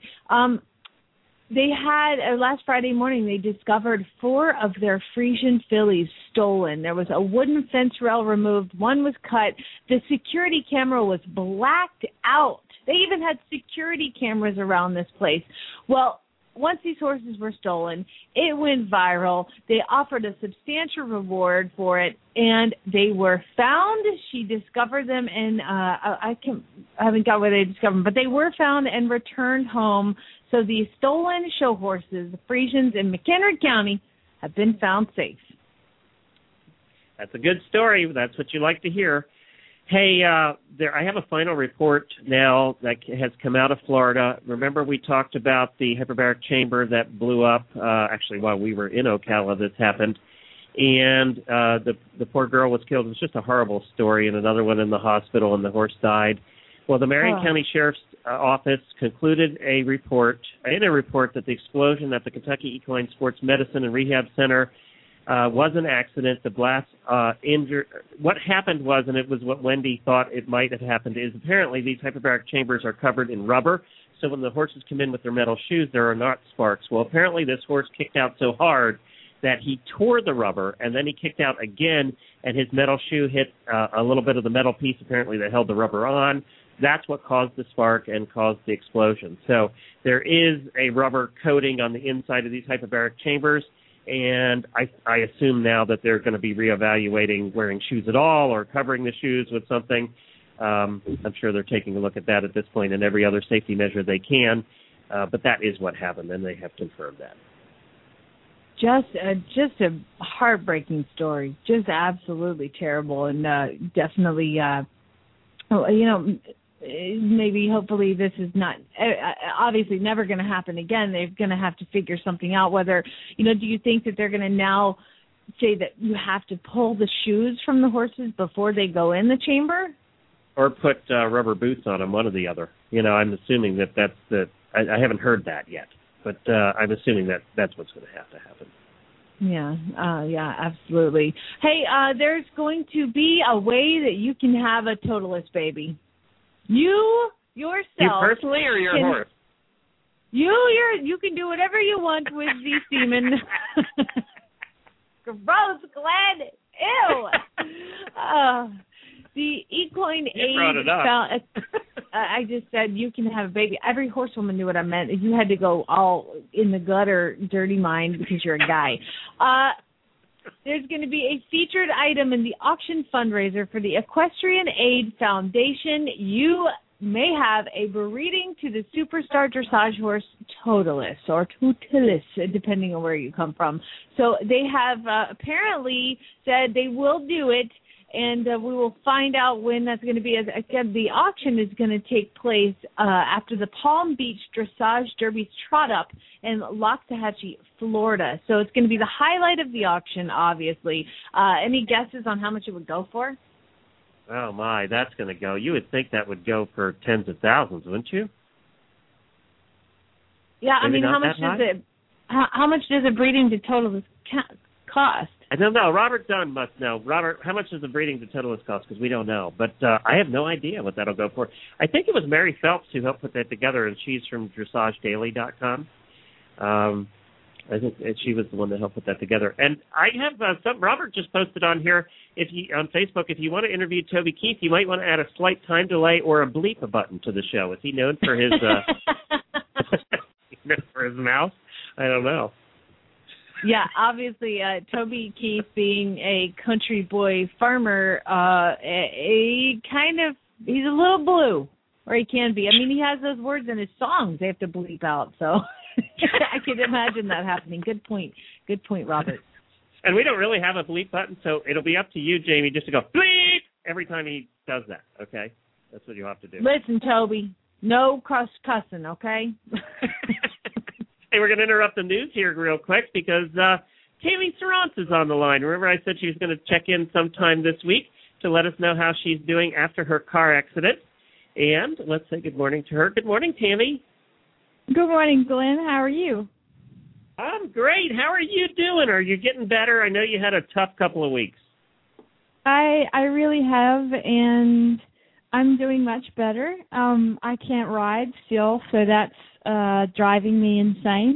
They had, last Friday morning, they discovered 4 of their Friesian fillies stolen. There was a wooden fence rail removed. One was cut. The security camera was blacked out. They even had security cameras around this place. Well, once these horses were stolen, it went viral. They offered a substantial reward for it, and they were found. She discovered them, and I haven't got where they discovered them, but they were found and returned home. So these stolen show horses, the Friesians in McHenry County, have been found safe. That's a good story. That's what you like to hear. Hey, I have a final report now that has come out of Florida. Remember we talked about the hyperbaric chamber that blew up, actually while we were in Ocala this happened, and the poor girl was killed. It was just a horrible story, and another one in the hospital, and the horse died. Well, the Marion County Sheriff's Office concluded in a report that the explosion at the Kentucky Equine Sports Medicine and Rehab Center was an accident. The blast injured. What happened was, and it was what Wendy thought it might have happened, is apparently these hyperbaric chambers are covered in rubber, so when the horses come in with their metal shoes, there are not sparks. Well, apparently this horse kicked out so hard that he tore the rubber, and then he kicked out again, and his metal shoe hit a little bit of the metal piece, apparently, that held the rubber on. That's what caused the spark and caused the explosion. So there is a rubber coating on the inside of these hyperbaric chambers, and I assume now that they're going to be reevaluating wearing shoes at all or covering the shoes with something. I'm sure they're taking a look at that at this point and every other safety measure they can, but that is what happened, and they have confirmed that. Just a heartbreaking story, just absolutely terrible, and definitely, maybe hopefully this is not obviously never going to happen again. They're going to have to figure something out. Whether do you think that they're going to now say that you have to pull the shoes from the horses before they go in the chamber, or put rubber boots on them, one or the other? I'm assuming that's I haven't heard that yet, but I'm assuming that's what's going to have to happen. Yeah, absolutely. Hey, there's going to be a way that you can have a totalist baby. You yourself. You personally or your horse? You can do whatever you want with the semen. Gross, Glenn. Ew. The equine aid found. I just said you can have a baby. Every horsewoman knew what I meant. You had to go all in the gutter, dirty mind, because you're a guy. There's going to be a featured item in the auction fundraiser for the Equestrian Aid Foundation. You may have a breeding to the Superstar Dressage Horse Totalis, or Totalis, depending on where you come from. So they have apparently said they will do it, and we will find out when that's going to be. As I said, the auction is going to take place after the Palm Beach Dressage Derby's Trot Up in Loxahatchee, Florida. So it's going to be the highlight of the auction, obviously. Any guesses on how much it would go for? Oh, my, that's going to go. You would think that would go for tens of thousands, wouldn't you? Yeah, Maybe how much does it? How much does a breeding to Totalis cost? I don't know. Robert Dunn must know. Robert, how much does a breeding to Totalis cost? Because we don't know. But I have no idea what that'll go for. I think it was Mary Phelps who helped put that together, and she's from DressageDaily.com. I think she was the one that helped put that together. And I have something Robert just posted on here on Facebook. If you want to interview Toby Keith, you might want to add a slight time delay or a bleep button to the show. Is he known for his for his mouth? I don't know. Yeah, obviously, Toby Keith being a country boy farmer, he's a little blue, or he can be. I mean, he has those words in his songs they have to bleep out, so I can imagine that happening. Good point, Robert. And we don't really have a bleep button, so it'll be up to you, Jamie, just to go bleep every time he does that, okay? That's what you'll have to do. Listen, Toby, no cussing, okay? Hey, we're going to interrupt the news here real quick because Kaylee Serrance is on the line. Remember I said she was going to check in sometime this week to let us know how she's doing after her car accident. And let's say good morning to her. Good morning, Tammy. Good morning, Glenn. How are you? I'm great. How are you doing? Are you getting better? I know you had a tough couple of weeks. I really have, and I'm doing much better. I can't ride still, so that's driving me insane.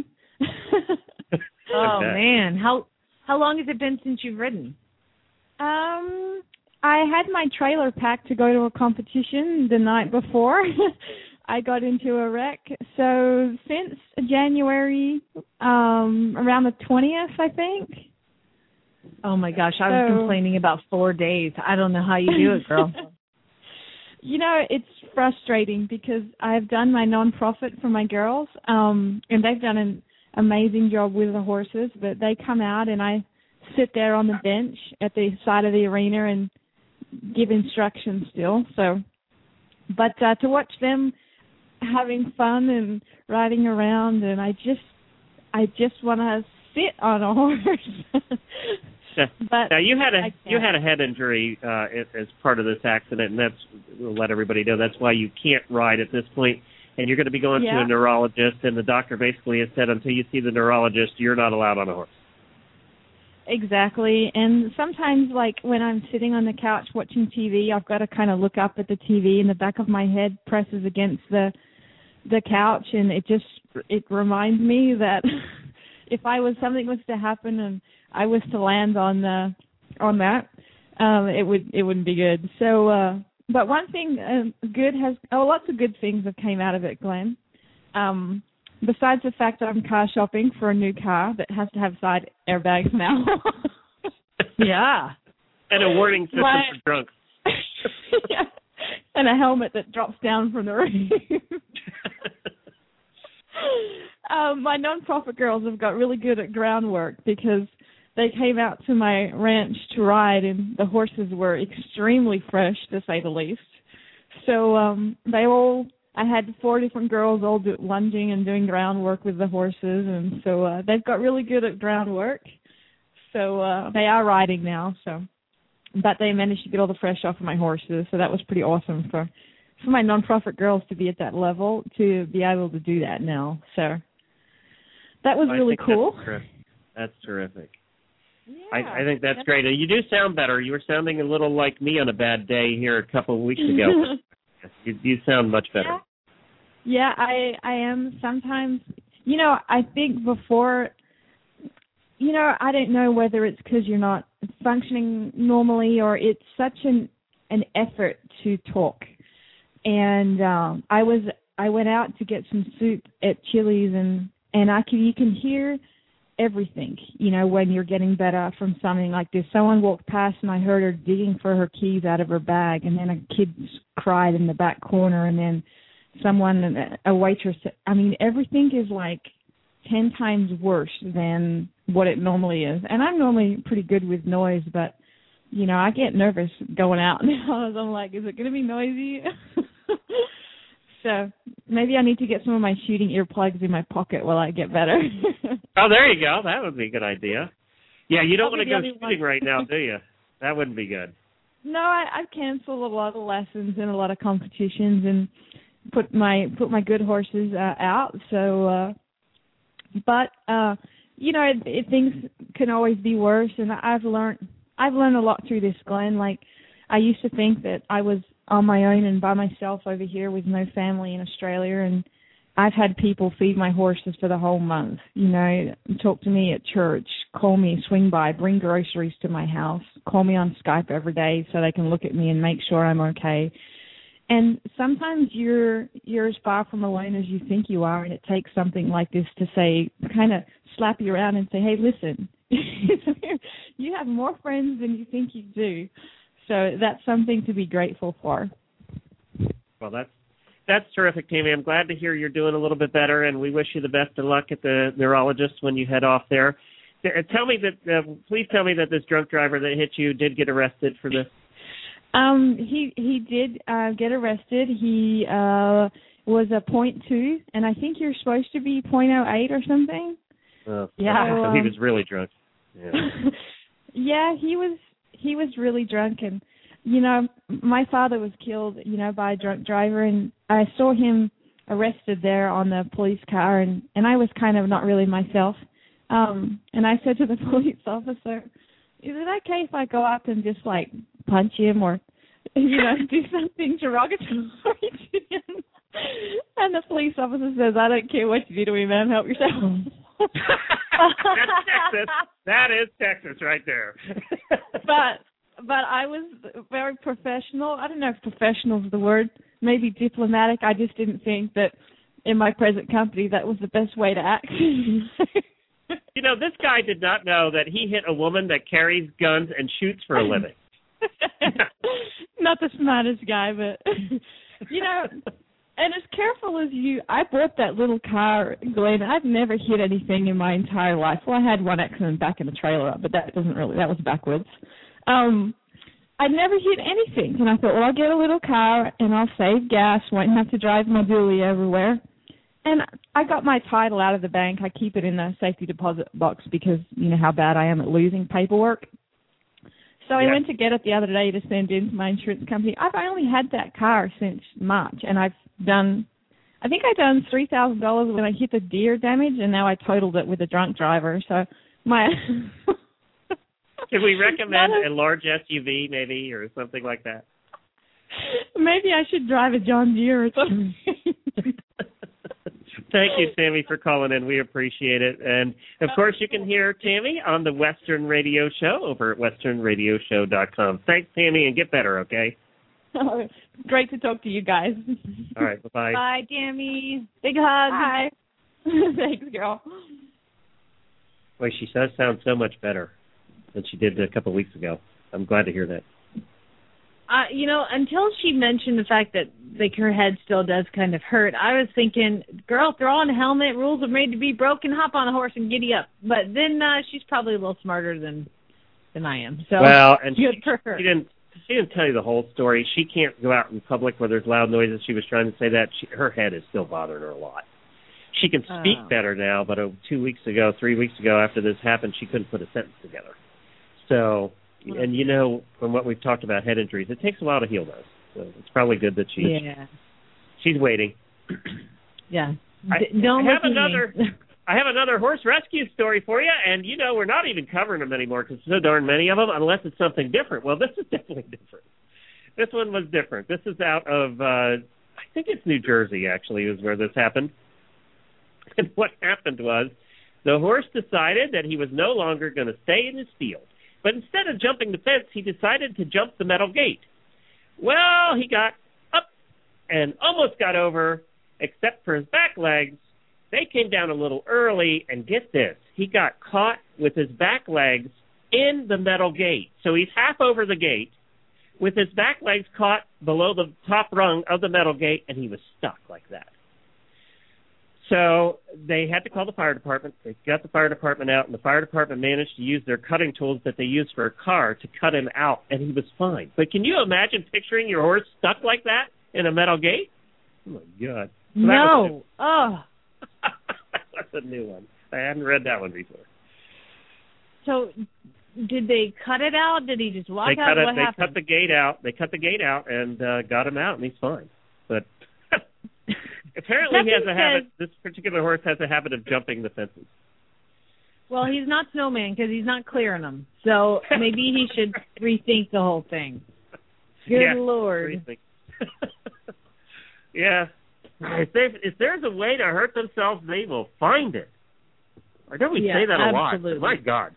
Oh man, how long has it been since you've ridden? I had my trailer packed to go to a competition the night before. I got into a wreck. So since January, around the 20th, I think. Oh my gosh, I was complaining about 4 days. I don't know how you do it, girl. You know, it's frustrating because I've done my nonprofit for my girls, and they've done an amazing job with the horses, but they come out and I sit there on the bench at the side of the arena and give instructions still. So, but to watch them having fun and riding around, and I just want to sit on a horse. But now you had a head injury as part of this accident, and we'll let everybody know that's why you can't ride at this point. And you're going to be going to a neurologist, and the doctor basically has said until you see the neurologist, you're not allowed on a horse. Exactly. And sometimes, like when I'm sitting on the couch watching TV, I've got to kind of look up at the TV, and the back of my head presses against the couch, and it reminds me that if something was to happen and I was to land on that, it wouldn't be good. So, but one thing lots of good things have came out of it, Glenn. Besides the fact that I'm car shopping for a new car that has to have side airbags now. Yeah. And a warning system for drunks. Yeah. And a helmet that drops down from the roof. My nonprofit girls have got really good at groundwork because they came out to my ranch to ride, and the horses were extremely fresh, to say the least. So I had 4 different girls all lunging and doing groundwork with the horses, and so they've got really good at groundwork. So they are riding now. But they managed to get all the fresh off of my horses, so that was pretty awesome for my nonprofit girls to be at that level, to be able to do that now. So that was really cool. That's terrific. I think that's great. And you do sound better. You were sounding a little like me on a bad day here a couple of weeks ago. You sound much better. Yeah, I am sometimes. I think before, I don't know whether it's because you're not functioning normally or it's such an effort to talk. And I went out to get some soup at Chili's, and you can hear everything, when you're getting better from something like this. Someone walked past and I heard her digging for her keys out of her bag, and then a kid cried in the back corner, and then a waitress. I mean, everything is like 10 times worse than what it normally is. And I'm normally pretty good with noise, but, I get nervous going out now. I'm like, is it going to be noisy? So maybe I need to get some of my shooting earplugs in my pocket while I get better. Oh, there you go. That would be a good idea. Yeah, you don't want to go shooting right now, do you? That wouldn't be good. No, I've canceled a lot of lessons and a lot of competitions and put my good horses out. So, things can always be worse, and I've learned a lot through this, Glenn. Like, I used to think that I was on my own and by myself over here with no family in Australia, and I've had people feed my horses for the whole month, talk to me at church, call me, swing by, bring groceries to my house, call me on Skype every day so they can look at me and make sure I'm okay. And sometimes you're as far from alone as you think you are, and it takes something like this to say, kind of slap you around and say, hey, listen, you have more friends than you think you do. So that's something to be grateful for. Well, that's terrific, Tammy. I'm glad to hear you're doing a little bit better, and we wish you the best of luck at the neurologist when you head off there. Please tell me that this drunk driver that hit you did get arrested for this. He did get arrested. He was a 0.2, and I think you're supposed to be 0.08 or something. Yeah. So he was really drunk. Yeah. Yeah, he was really drunk, and my father was killed, by a drunk driver, and I saw him arrested there on the police car, and I was kind of not really myself. And I said to the police officer, is it okay if I go up and just like punch him or do something derogatory to him? And the police officer says, I don't care what you do to me, man, help yourself. That's Texas. That is Texas right there. But I was very professional. I don't know if professional is the word. Maybe diplomatic. I just didn't think that in my present company that was the best way to act. This guy did not know that he hit a woman that carries guns and shoots for a living. Not the smartest guy, but, and as careful as I bought that little car, Glenn. I've never hit anything in my entire life. Well, I had one accident back in the trailer, but that was backwards. I'd never hit anything, and I thought, well, I'll get a little car, and I'll save gas, won't have to drive my dually everywhere. And I got my title out of the bank. I keep it in the safety deposit box because you know how bad I am at losing paperwork. So I went to get it the other day to send in to my insurance company. I've only had that car since March, and I done $3,000 when I hit the deer damage, and now I totaled it with a drunk driver. So my... Can we recommend a large SUV maybe or something like that? Maybe I should drive a John Deere or something. Thank you, Tammy, for calling in. We appreciate it. And, of course, you can hear Tammy on the Western Radio Show over at westernradioshow.com. Thanks, Tammy, and get better, okay? Oh, great to talk to you guys. All right, bye-bye. Bye, Tammy. Big hug. Bye. Thanks, girl. Boy, she does sound so much better than she did a couple of weeks ago. I'm glad to hear that. Until she mentioned the fact that her head still does kind of hurt, I was thinking, girl, throw on a helmet. Rules are made to be broken. Hop on a horse and giddy up. But then she's probably a little smarter than I am. So well, and good for her. She didn't tell you the whole story. She can't go out in public where there's loud noises. She was trying to say that. Her head is still bothering her a lot. She can speak better now, but 3 weeks ago, after this happened, she couldn't put a sentence together. So, and from what we've talked about head injuries, it takes a while to heal those. So it's probably good that she's waiting. Yeah. I I have another horse rescue story for you, and we're not even covering them anymore because there's so darn many of them, unless it's something different. Well, this is definitely different. This one was different. This is out of, I think it's New Jersey, actually, is where this happened. And what happened was the horse decided that he was no longer going to stay in his field. But instead of jumping the fence, he decided to jump the metal gate. Well, he got up and almost got over, except for his back legs. They came down a little early, and get this, he got caught with his back legs in the metal gate. So he's half over the gate with his back legs caught below the top rung of the metal gate, and he was stuck like that. So they had to call the fire department. They got the fire department out, and the fire department managed to use their cutting tools that they use for a car to cut him out, and he was fine. But can you imagine picturing your horse stuck like that in a metal gate? Oh, my God. So no. Oh. That's a new one. I hadn't read that one before. So did they cut it out? Did he just walk out? What happened? They cut the gate out. They cut the gate out and got him out, and he's fine. But apparently he has a habit. This particular horse has a habit of jumping the fences. Well, he's not Snowman because he's not clearing them. So maybe he should rethink the whole thing. Good Lord. Yeah. If there's a way to hurt themselves, they will find it. Or don't we say that a lot? Absolutely. My God.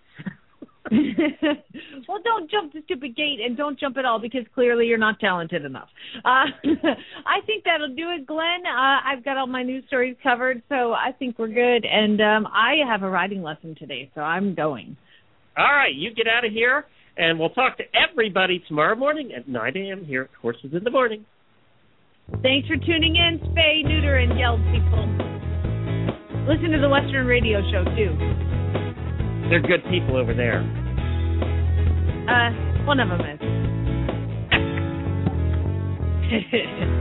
Well, don't jump the stupid gate, and don't jump at all because clearly you're not talented enough. I think that'll do it, Glenn. I've got all my news stories covered, so I think we're good. And I have a riding lesson today, so I'm going. All right, you get out of here, and we'll talk to everybody tomorrow morning at 9 a.m. here at Horses in the Morning. Thanks for tuning in, spay, neuter, and yell, people. Listen to the Western Radio Show, too. They're good people over there. One of them is.